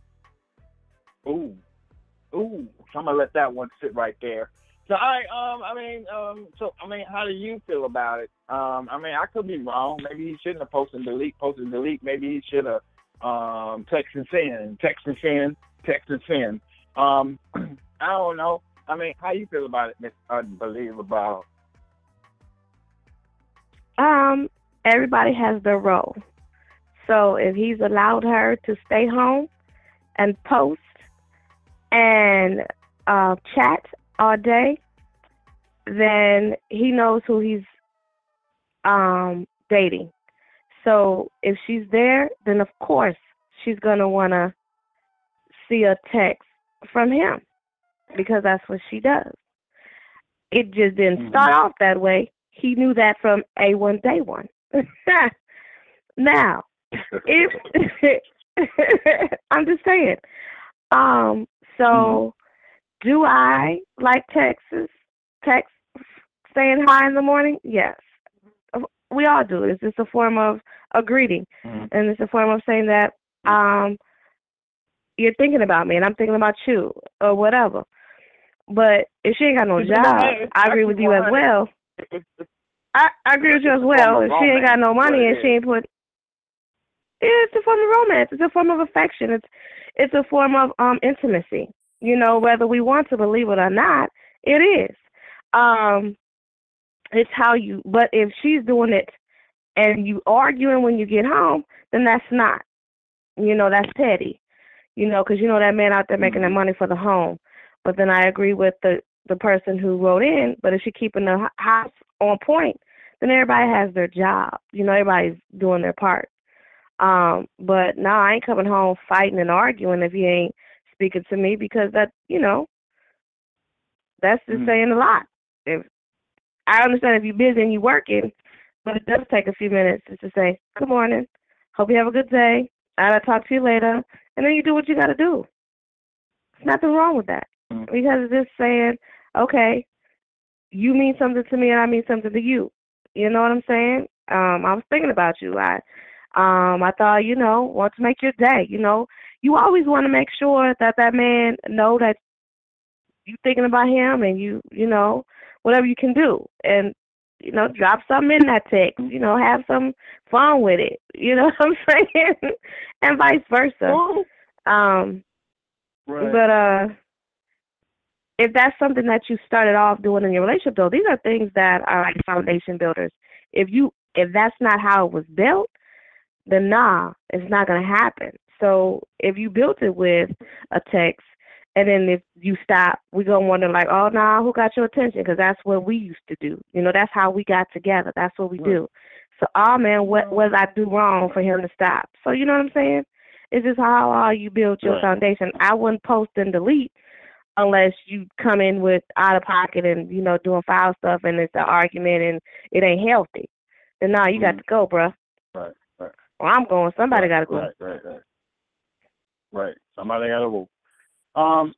Ooh. Ooh. So I'm going to let that one sit right there. So, I, um, I mean, um, so, I mean, how do you feel about it? Um, I mean, I could be wrong. Maybe he shouldn't have posted and delete, posted and delete. Maybe he should have um, text and send, text and send, text and send. Um, I don't know. I mean, how you feel about it, Miss Unbelievable? Um, everybody has their role. So if he's allowed her to stay home and post and uh, chat all day, then he knows who he's um, dating. So if she's there, then of course she's going to want to see a text from him because that's what she does. It just didn't mm-hmm. start off that way. He knew that from A one day one. Now, if I'm just saying, um, so mm-hmm. do I like Texas? Text saying hi in the morning? Yes. We all do. It's just a form of a greeting. Mm-hmm. And it's a form of saying that um, you're thinking about me and I'm thinking about you or whatever. But if she ain't got no job, I agree with you as well. I, I agree with you as well. If she ain't got no money and she ain't put, it's a form of romance. It's a form of affection. It's it's a form of um intimacy. You know, whether we want to believe it or not, it is. Um, it's how you. But if she's doing it and you arguing when you get home, then that's not. You know, that's petty. You know, because you know that man out there making that money for the home. But then I agree with the the person who wrote in. But if she's keeping the house on point, then everybody has their job. You know, everybody's doing their part. Um, but no, I ain't coming home fighting and arguing if he ain't speaking to me because that, you know, that's just mm-hmm. saying a lot. If I understand if you're busy and you're working, but it does take a few minutes just to say, good morning, hope you have a good day, I'll talk to you later, and then you do what you got to do. There's nothing wrong with that. Because it's just saying, okay, you mean something to me and I mean something to you. You know what I'm saying? Um, I was thinking about you. I um, I thought, you know, want to make your day. You know, you always want to make sure that that man know that you thinking about him and you, you know, whatever you can do. And, you know, drop something in that text. You know, have some fun with it. You know what I'm saying? And vice versa. Um, right. But uh, if that's something that you started off doing in your relationship, though, these are things that are like foundation builders. If you if that's not how it was built, then nah, it's not gonna happen. So if you built it with a text, and then if you stop, we're gonna wonder like, oh nah, who got your attention? Because that's what we used to do. You know, that's how we got together. That's what we right. do. So, oh man, what was I do wrong for him to stop? So you know what I'm saying? It's just how uh, you build your right. foundation. I wouldn't post and delete unless you come in with out of pocket and, you know, doing foul stuff and it's an argument and it ain't healthy. Then, no, you mm-hmm. got to go, bruh. Right, right. Well, I'm going. Somebody right, got to go. Right, right, right. Right. Somebody got to go. Um,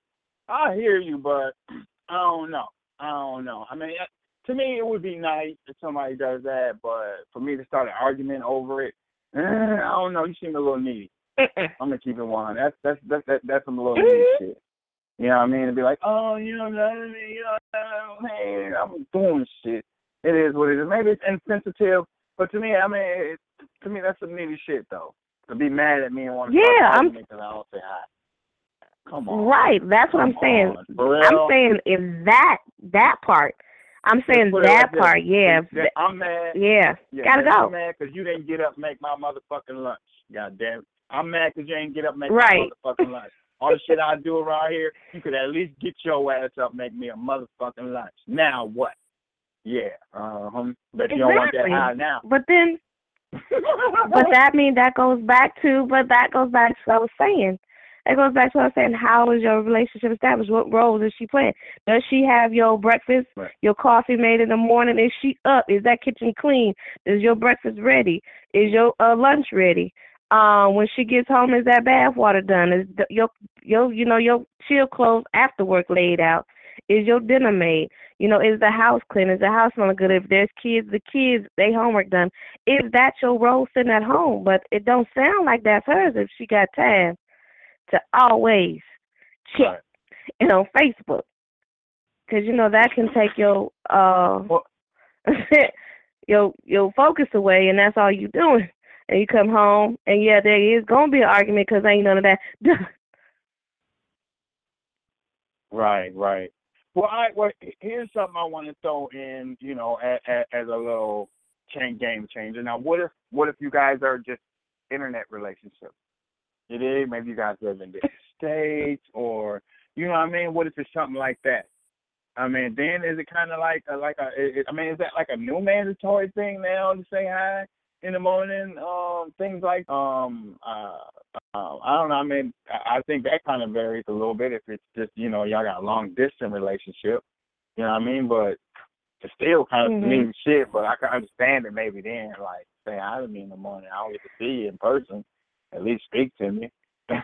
I hear you, but I don't know. I don't know. I mean, to me, it would be nice if somebody does that, but for me to start an argument over it, eh, I don't know. You seem a little needy. I'm gonna keep it one. That's that's that's that's, that's some little needy shit. You know what I mean? To be like, oh, you know, you know, hey, I'm doing shit. It is what it is. Maybe it's insensitive, but to me, I mean, it, to me, that's some needy shit, though. To be mad at me and want to yeah, talk I'm. because I don't say hi. Come on. Right. That's what Come I'm saying. on, I'm saying if that that part. I'm saying that like part. Yeah. I'm mad. Yeah. yeah Gotta go. I'm mad because you didn't get up and make my motherfucking lunch. God damn it. I'm mad because you ain't get up and make right. my motherfucking lunch. All the shit I do around here, you could at least get your ass up and make me a motherfucking lunch. Now what? Yeah. Uh-huh. But exactly. you don't want that high now. But then, but that means that goes back to, but that goes back to what I was saying. It goes back to what I was saying. How is your relationship established? What roles is she playing? Does she have your breakfast, right. your coffee made in the morning? Is she up? Is that kitchen clean? Is your breakfast ready? Is your uh, lunch ready? Um, when she gets home, is that bath water done? Is the, your your you know your chill clothes after work laid out? Is your dinner made? You know, is the house clean? Is the house smelling good? If there's kids, the kids, they homework done. Is that your role sitting at home? But it don't sound like that's hers if she got time to always check right. and on Facebook, because you know that can take your uh your your focus away, and that's all you doing. And you come home, and yeah, there is gonna be an argument because ain't none of that done. Right, right. Well, I well here's something I want to throw in, you know, as, as a little change game changer. Now, what if what if you guys are just internet relationships? It is. Maybe you guys live in different states, or you know what I mean. What if it's something like that? I mean, then is it kind of like a, like a? It, I mean, is that like a new mandatory thing now to say hi in the morning? Um, things like um, uh, uh, I don't know. I mean, I, I think that kind of varies a little bit if it's just you know y'all got a long distance relationship. You know what I mean? But it's still kind of mm-hmm. mean shit. But I can understand it maybe then, like say hi to me in the morning. I don't get to see you in person. At least speak to me. but,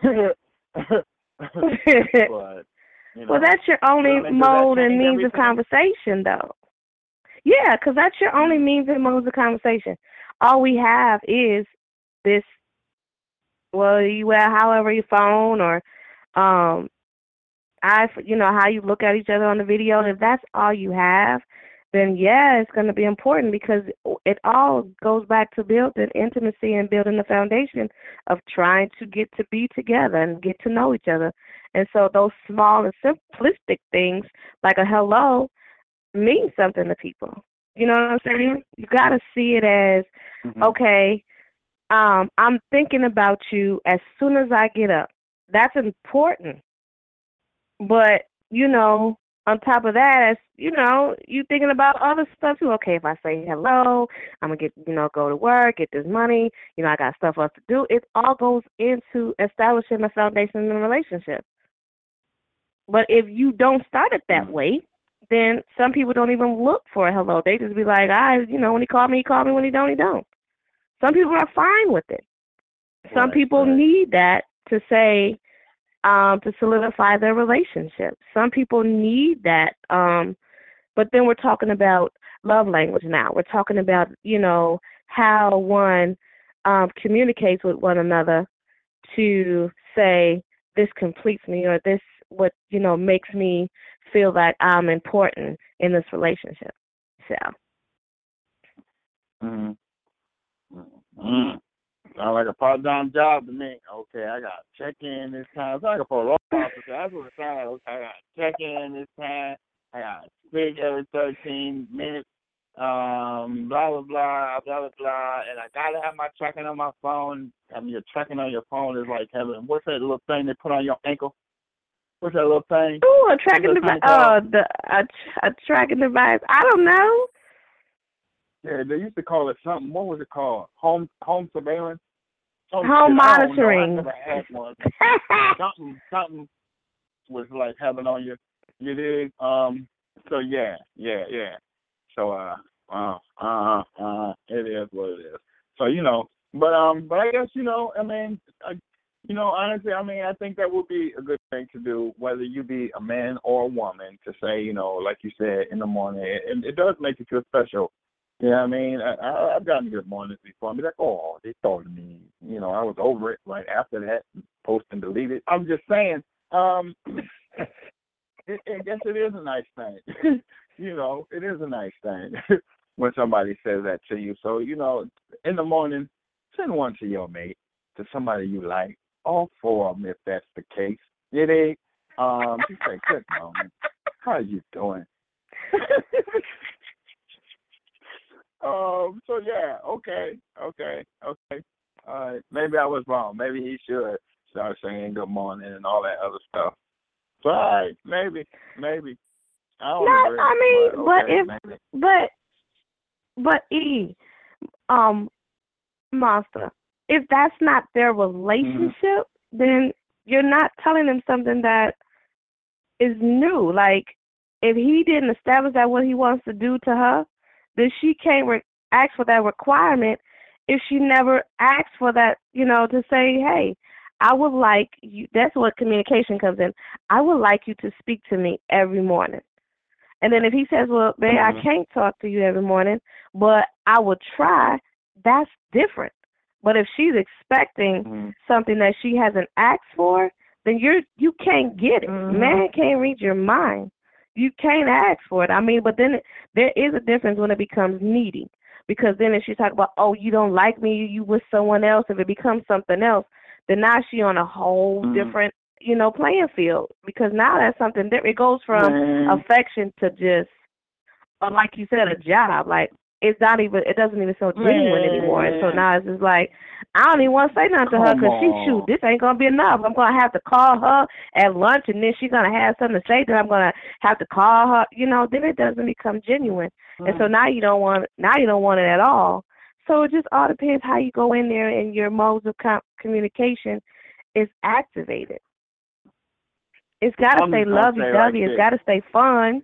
you know, well, that's your only mode and means everything? Of conversation, though. Yeah, because that's your only means and modes of conversation. All we have is this, well, you wear however your phone or, um, I, you know, how you look at each other on the video. And if that's all you have, then yeah, it's going to be important because it all goes back to building intimacy and building the foundation of trying to get to be together and get to know each other. And so those small and simplistic things like a hello mean something to people. You know what I'm saying? You got to see it as, mm-hmm. okay, um, I'm thinking about you as soon as I get up. That's important. But, you know, on top of that, as you know, you thinking about other stuff too. Okay, if I say hello, I'm gonna get, you know, go to work, get this money. You know, I got stuff else to do. It all goes into establishing a foundation in a relationship. But if you don't start it that way, then some people don't even look for a hello. They just be like, I, you know, when he called me, he called me. When he don't, he don't. Some people are fine with it. Some right, people right. need that to say, um, to solidify their relationship. Some people need that. Um, but then we're talking about love language now. We're talking about, you know, how one um, communicates with one another to say, this completes me, or this, what, you know, makes me feel that I'm important in this relationship. So. Mm-hmm. Mm-hmm. Sound like a part-time job to me. Okay, I got to check in this time. It's like a parole officer. That's what it sounds like. Okay, I got to check in this time. I got to speak every thirteen minutes. Um, blah, blah, blah, blah, blah, blah. And I got to have my tracking on my phone. I mean, your tracking on your phone is like having, what's that little thing they put on your ankle? What's that little thing? Oh, a tracking device. Oh, the a, a tracking device. I don't know. Yeah, they used to call it something. What was it called? Home home surveillance? Some home shit. monitoring. I, I never had one. something something was like having on your you did. Um so yeah, yeah, yeah. So uh uh uh uh it is what it is. So, you know, but um but I guess, you know, I mean I, you know, honestly, I mean, I think that would be a good thing to do, whether you be a man or a woman, to say, you know, like you said, in the morning. It, it does make you feel special. You know what I mean? I, I, I've gotten good mornings before. I'd be like, oh, they thought of me. You know, I was over it right after that, post and delete it. I'm just saying, um, it, I guess it is a nice thing. You know, it is a nice thing when somebody says that to you. So, you know, in the morning, send one to your mate, to somebody you like. All four of them, if that's the case. You dig? Um, just say, good morning. How are you doing? Um. So yeah. Okay. Okay. Okay. All right. Maybe I was wrong. Maybe he should start saying good morning and all that other stuff. But all right. Maybe. Maybe. I don't no, agree. I mean, but, but okay, if, maybe. but, but E, um, Monster, if that's not their relationship, mm-hmm. then you're not telling them something that is new. Like, if he didn't establish that what he wants to do to her, then she can't re- ask for that requirement if she never asked for that, you know, to say, hey, I would like you, that's what communication comes in. I would like you to speak to me every morning. And then if he says, well, babe, mm-hmm. I can't talk to you every morning, but I will try, that's different. But if she's expecting mm-hmm. something that she hasn't asked for, then you're, you can't get it. Mm-hmm. Man can't read your mind. You can't ask for it. I mean, but then it, there is a difference when it becomes needy. Because then if she talk about, oh, you don't like me, you with someone else, if it becomes something else, then now she on a whole mm-hmm. different, you know, playing field. Because now that's something different. It goes from mm-hmm. affection to just, or like you said, a job. Like, it's not even, it doesn't even feel genuine mm-hmm. anymore. And so now it's just like, I don't even want to say nothing to her because she, shoot, this ain't going to be enough. I'm going to have to call her at lunch, and then she's going to have something to say, then I'm going to have to call her. You know, then it doesn't become genuine. Mm-hmm. And so now you don't want now you don't want it at all. So it just all depends how you go in there and your modes of com- communication is activated. It's got to stay lovey-dovey. It's got to stay fun.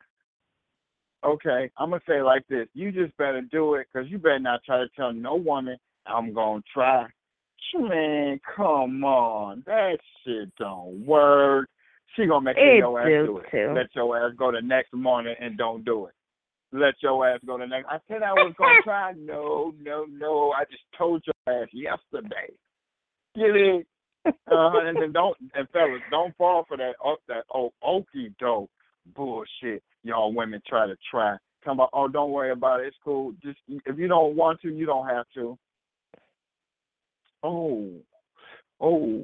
Okay, I'm going to say it like this. You just better do it, because you better not try to tell no woman I'm going to try. Man, come on. That shit don't work. She going to make sure your ass do it. Too. Let your ass go the next morning and don't do it. Let your ass go the next. I said I was going to try. No, no, no. I just told your ass yesterday. Get it? Uh, and then don't, and fellas, don't fall for that, oh, that oh, okie doke bullshit y'all women try to try. Come on, oh, don't worry about it. It's cool. Just if you don't want to, you don't have to. Oh, oh,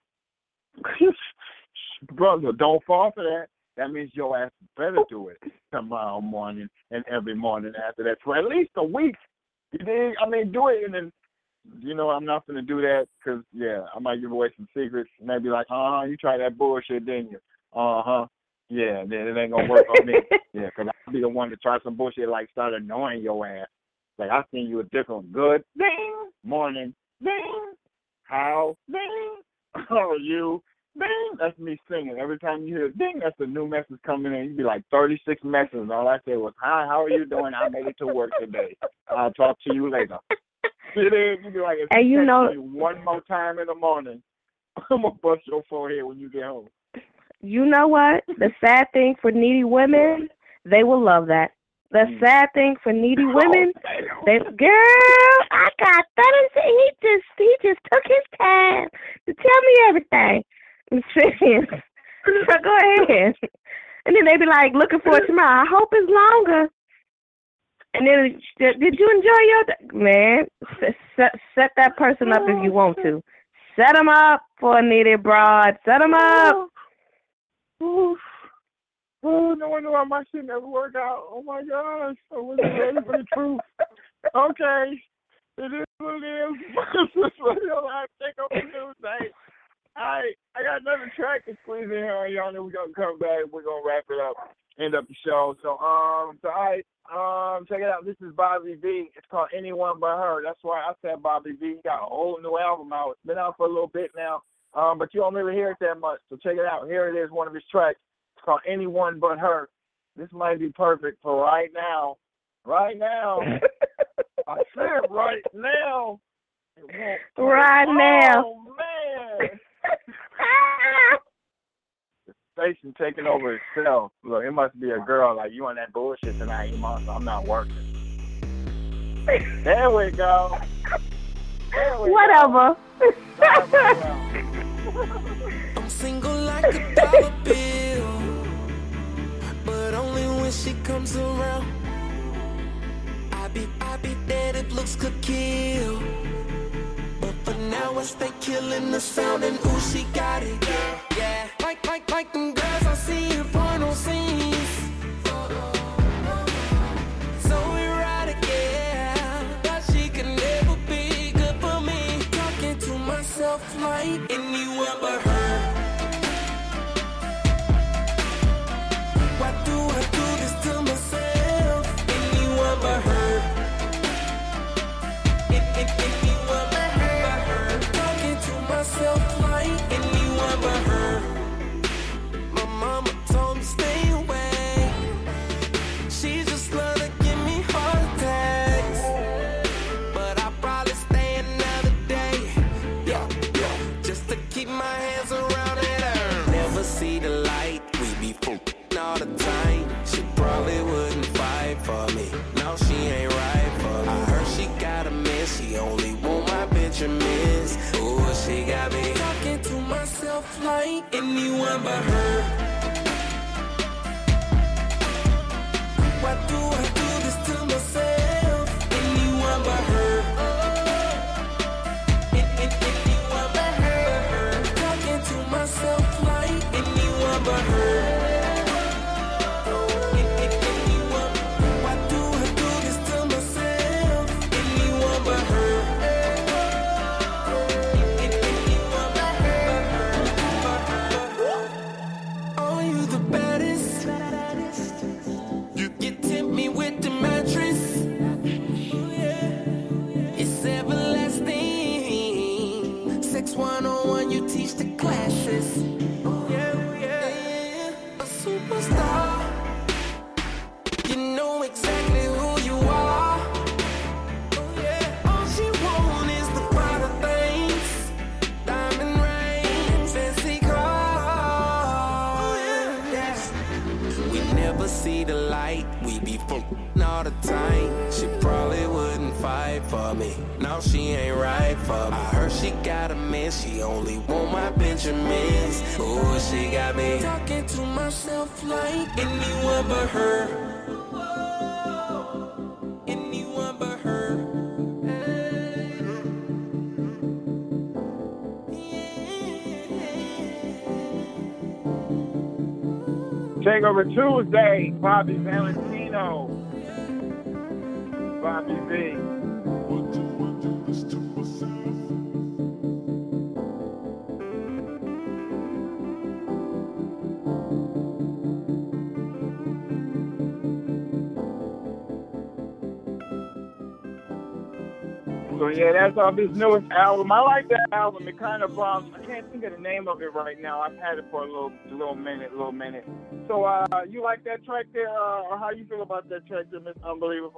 brother, don't fall for that. That means your ass better do it tomorrow morning and every morning after that for at least a week. You dig? I mean, do it and then, you know, I'm not going to do that because, yeah, I might give away some secrets. And they'd be like, uh-huh, you tried that bullshit, didn't you? Uh-huh. Yeah, then it ain't going to work on me. Yeah, because I'll be the one to try some bullshit, like start annoying your ass. Like, I seen you a different good ding, morning, ding, how, ding, how are you, ding. That's me singing. Every time you hear ding, that's a new message coming in. You'd be like thirty-six messages. All I said was, hi, how are you doing? I made it to work today. I'll talk to you later. It is. You'd be like, if and you, you know, me one more time in the morning, I'm gonna bust your forehead when you get home. You know what? The sad thing for needy women, they will love that. The sad thing for needy women, they girl, I got that. He just he just took his time to tell me everything. So go ahead. And then they be like looking for it tomorrow. I hope it's longer. And then, did you enjoy your day? Man, set, set that person up if you want to. Set them up for a needed broad. Set them up. Oh, oh, no wonder why my shit never worked out. Oh, my gosh. I wasn't ready for the truth. Okay. It is what it is. This is what you'll have to take over Tuesday. All right. I got another track to squeeze in here on y'all. Then we're going to come back. We're going to wrap it up. End up the show. So, um, so, all right. Um, check it out. This is Bobby V. It's called Anyone But Her. That's why I said Bobby V. He got a whole new album out. It's been out for a little bit now. Um, but you don't really hear it that much. So check it out. Here it is, one of his tracks. It's called Anyone But Her. This might be perfect for right now. Right now. I said right now. Right now. Oh, man. The station taking over itself. Look, it must be a girl like you on that bullshit tonight, Iman, so I'm not working. There we go. There we Whatever. Go. I'm single like a dollar bill, but only when she comes around. I be, I be dead if looks could kill, but for now I stay killing the sound and ooh, she got it. Yeah, like, like, like them girls I see in porno scenes. So erotic, yeah, but she can never be good for me. Talking to myself like anyone but her. Why do I do this to myself? Anyone but her. It, it, anyone but her. Talking to myself like anyone but her. My mama told me stay away. She just love to give me heart attacks, but I'll probably stay another day. Yeah, yeah, just to keep my hands around it. Never see the light. We be f***ing all the time. She probably wouldn't fight for me. No, she ain't right for me. I heard she got a man. She only want my Benjamins. Ooh, she got me talking to myself like anyone but her. Why do I do this to myself? Anyone but her. An- an- anyone but her. Talking to myself like anyone but her. An- an- anyone. Why do I do this to myself? Anyone but her. An- an- anyone but her. Oh, you the baddest. You tempt me with the mattress. It's everlasting. Sex one oh one, you teach the classes. Yeah, yeah. A superstar. You know exactly who you are. All she want is the finer things. Diamond rings, fancy cars. Yeah. We never see the light. We be f***ing all the time. She probably wouldn't fight for me. No, she ain't right for me. I heard she got a man. She only want my Benjamins. Ooh, she got me talking to myself like anyone but her. Anyone but her. Takeover Tuesday, Bobby Valentino. Bobby V. So yeah, that's off his newest album. I like that album. It kind of um, I can't think of the name of it right now. I've had it for a little, a little minute, a little minute. So uh, you like that track there, uh, or how you feel about that track there, Miss Unbelievable?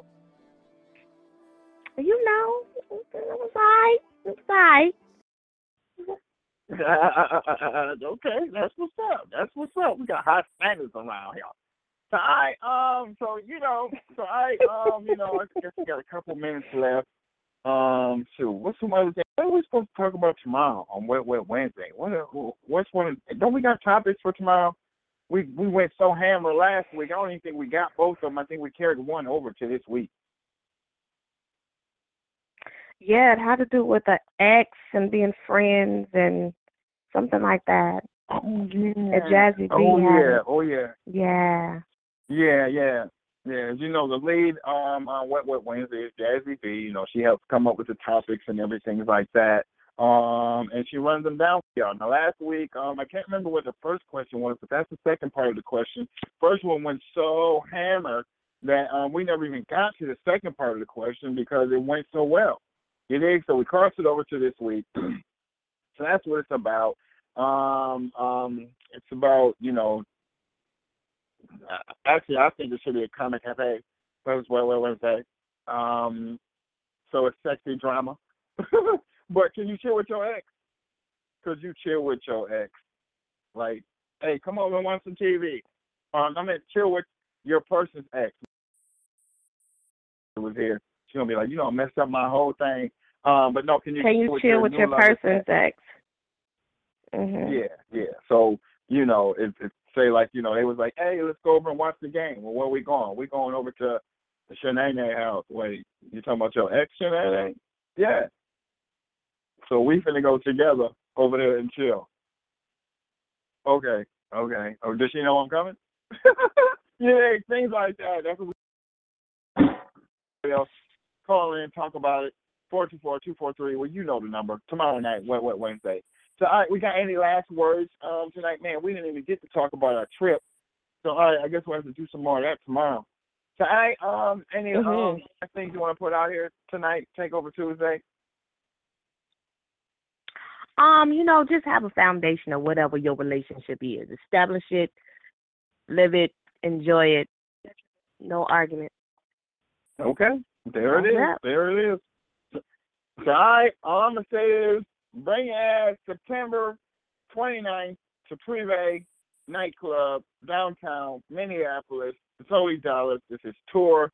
You know, it was alright. It was alright. Okay, that's what's up. That's what's up. We got hot standards around here. So I um so you know so I um you know I guess we got a couple minutes left. Um, shoot, what's some other thing? What are we supposed to talk about tomorrow on Wet Wet Wednesday? What what's one? Don't we got topics for tomorrow? We we went so hammer last week. I don't even think we got both of them. I think we carried one over to this week. Yeah, it had to do with the ex and being friends and something like that. Oh yeah. And Jazzy B. Oh had yeah. it. Oh yeah. Yeah. Yeah, yeah, yeah. As you know, the lead um, on Wet Wet Wednesday is Jazzy B. You know, she helps come up with the topics and everything like that. Um, and she runs them down for y'all. Now, last week, um, I can't remember what the first question was, but that's the second part of the question. First one went so hammered that um, we never even got to the second part of the question because it went so well. You dig? So we crossed it over to this week. So that's what it's about. Um, um, it's about, you know, Actually, I think it should be a comic cafe. What was Wednesday? Um, so it's sexy drama. But can you chill with your ex? Could you chill with your ex? Like, hey, come over and watch some T V. Um, I mean, chill with your person's ex. It was here. She's gonna be like, you know, messed up my whole thing. Um, but no, can you? Can you chill, chill with your, with your person's ex? Mm-hmm. Yeah, yeah. So you know, if, if say like, you know, they was like, hey, let's go over and watch the game. Well, where we going? We going over to the Shanae house. Wait, you talking about your ex Shanae? Yeah. So we finna go together over there and chill. Okay, okay. Oh, does she know I'm coming? Yeah, things like that. That's what we else call in, talk about it. four two four, two four three. Well, you know the number. Tomorrow night, Wet Wet Wednesday. So, all right, we got any last words um, tonight? Man, we didn't even get to talk about our trip. So, all right, I guess we'll have to do some more of that tomorrow. So, all right, um, any mm-hmm. um, things you want to put out here tonight, Take Over Tuesday? Um, you know, just have a foundation of whatever your relationship is. Establish it, live it, enjoy it. No argument. Okay, there it is. Yeah. There it is. So, all right, all I'm going to say is, bring your ass September twenty-ninth to Privé Nightclub, downtown Minneapolis. It's Zoe Dallas. This is tour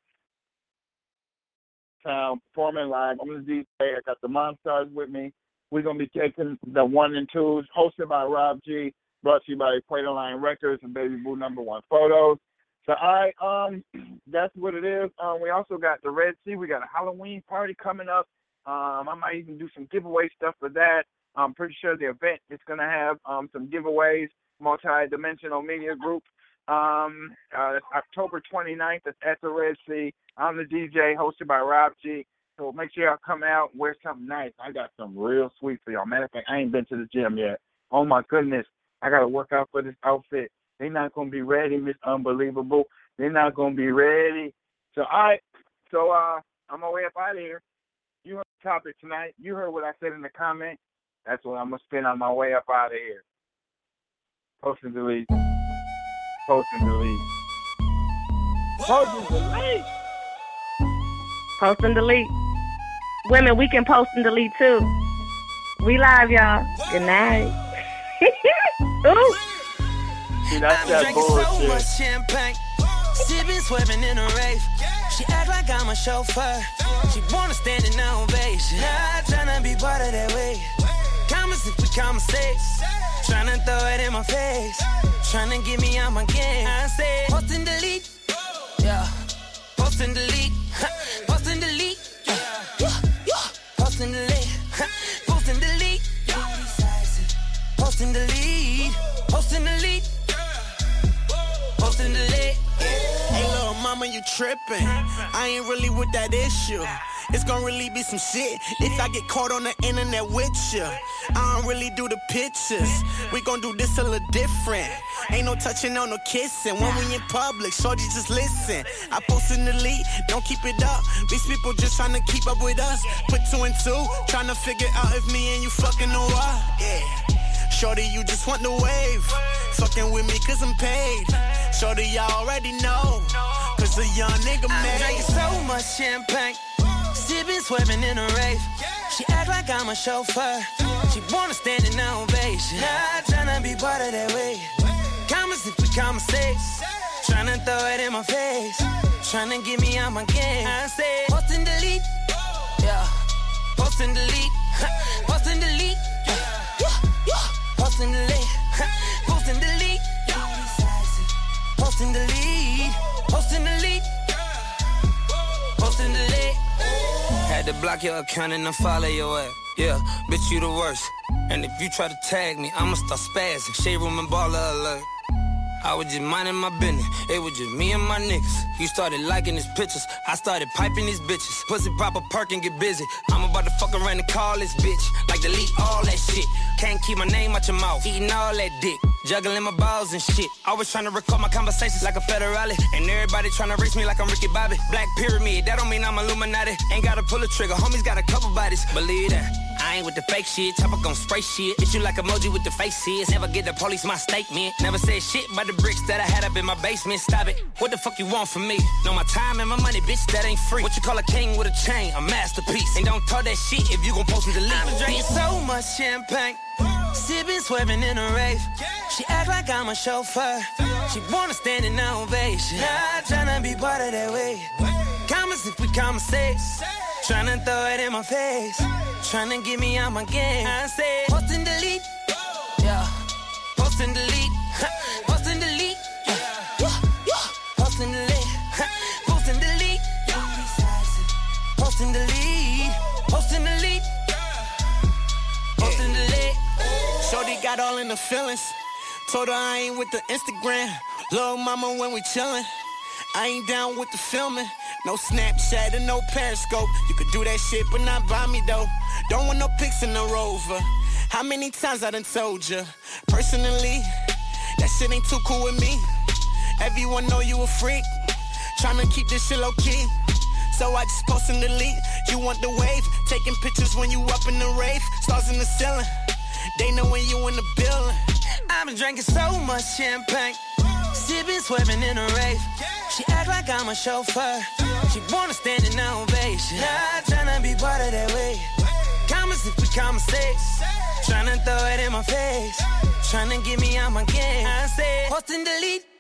town, performing live. I'm going to D J. I got the Monstars with me. We're going to be taking the one and twos, hosted by Rob G, brought to you by Equator Line Records and Baby Boo Number One Photos. So, all right, um, that's what it is. Um, we also got the Red Sea. We got a Halloween party coming up. Um, I might even do some giveaway stuff for that. I'm pretty sure the event is going to have um, some giveaways, Multi-Dimensional Media Group. Um, uh, October twenty-ninth at the Red Sea. I'm the D J, hosted by Rob G. So make sure y'all come out and wear something nice. I got some real sweet for y'all. Matter of fact, I ain't been to the gym yet. Oh, my goodness. I got to work out for this outfit. They're not going to be ready, Miss Unbelievable. They're not going to be ready. So, all right. So, uh, I'm going to way up out of here. You heard the topic tonight. You heard what I said in the comment. That's what I'm going to spend on my way up out of here. Post and delete. Post and delete. Post and delete. Post and delete. Women, we can post and delete too. We live, y'all. Good night. Ooh. See, that's that bullshit. So much champagne. Sipping, swerving in a rave. She act like I'm a chauffeur. She wanna stand in ovation. Not tryna be part of that way. Comments if we conversate. Tryna throw it in my face. Tryna get me out my game. I say, post and delete. Yeah. Post and delete. Post and delete. Yeah. Post and delete. Post and delete. Post and delete. Post and delete. Post and delete. Hey, little mama, you trippin'. I ain't really with that issue. It's gon' really be some shit if I get caught on the internet with you. I don't really do the pictures. We gon' do this a little different. Ain't no touching, no no kissing. When we in public, shorty just listen. I post and delete, don't keep it up. These people just tryna keep up with us. Put two and two, tryna figure out if me and you fucking or what. Yeah. Shorty, you just want the wave. Fucking with me cause I'm paid. Shorty, y'all already know. Cause a young nigga made. I'm drinking so much champagne. Sipping, swerving in a rave. She act like I'm a chauffeur. She wanna stand in ovation. Not tryna be part of that way. Comments if we conversate. Tryna throw it in my face. Tryna get me out my game. I say, post and delete. Yeah. Post and delete. Post and delete. Post and delete. Post and delete. Post and delete. Post and delete. Post and delete. Had to block your account and unfollow your ass. Yeah, bitch, you the worst. And if you try to tag me, I'ma start spazzing. Shade room and baller alert. I was just minding my business. It was just me and my niggas. You started liking his pictures. I started piping these bitches. Pussy pop a perk and get busy. I'm about to fuck around and call this bitch. Like delete all that shit. Can't keep my name out your mouth. Eating all that dick. Juggling my balls and shit. Always trying to record my conversations like a federale. And everybody trying to race me like I'm Ricky Bobby. Black pyramid, that don't mean I'm Illuminati. Ain't gotta pull a trigger, homies got a couple bodies. Believe that. I ain't with the fake shit, chopper gon' spray shit. Hit you like emoji with the faces. Never get the police my statement. Never said shit about the bricks that I had up in my basement. Stop it. What the fuck you want from me? Know my time and my money, bitch, that ain't free. What you call a king with a chain? A masterpiece. And don't talk that shit if you gon' post and delete. I've been drinking so much champagne. Sipping, swerving in a rave. She act like I'm a chauffeur. She wanna stand in ovation. Not tryna be part of that way. Comments if we conversate. Tryna throw it in my face. Tryna get me out my game. I say, post and delete. Yeah. Post and delete. Post and delete. Post and delete. Post and delete. Post and delete. Post and delete. Post and delete. Shorty got all in the feelings. Told her I ain't with the Instagram. Little mama when we chillin'. I ain't down with the filming. No Snapchat and no Periscope. You could do that shit, but not by me though. Don't want no pics in the Rover. How many times I done told ya? Personally, that shit ain't too cool with me. Everyone know you a freak. Tryna keep this shit low key. So I just post and delete. You want the wave? Taking pictures when you up in the rave. Stars in the ceiling. They know when you in the building. I've been drinking so much champagne. Sipping, swerving in a rave. She act like I'm a chauffeur. She wanna stand in ovation. Not tryna be part of that way. Comments if we conversate. Tryna throw it in my face. Tryna get me out my game. I say, post and delete.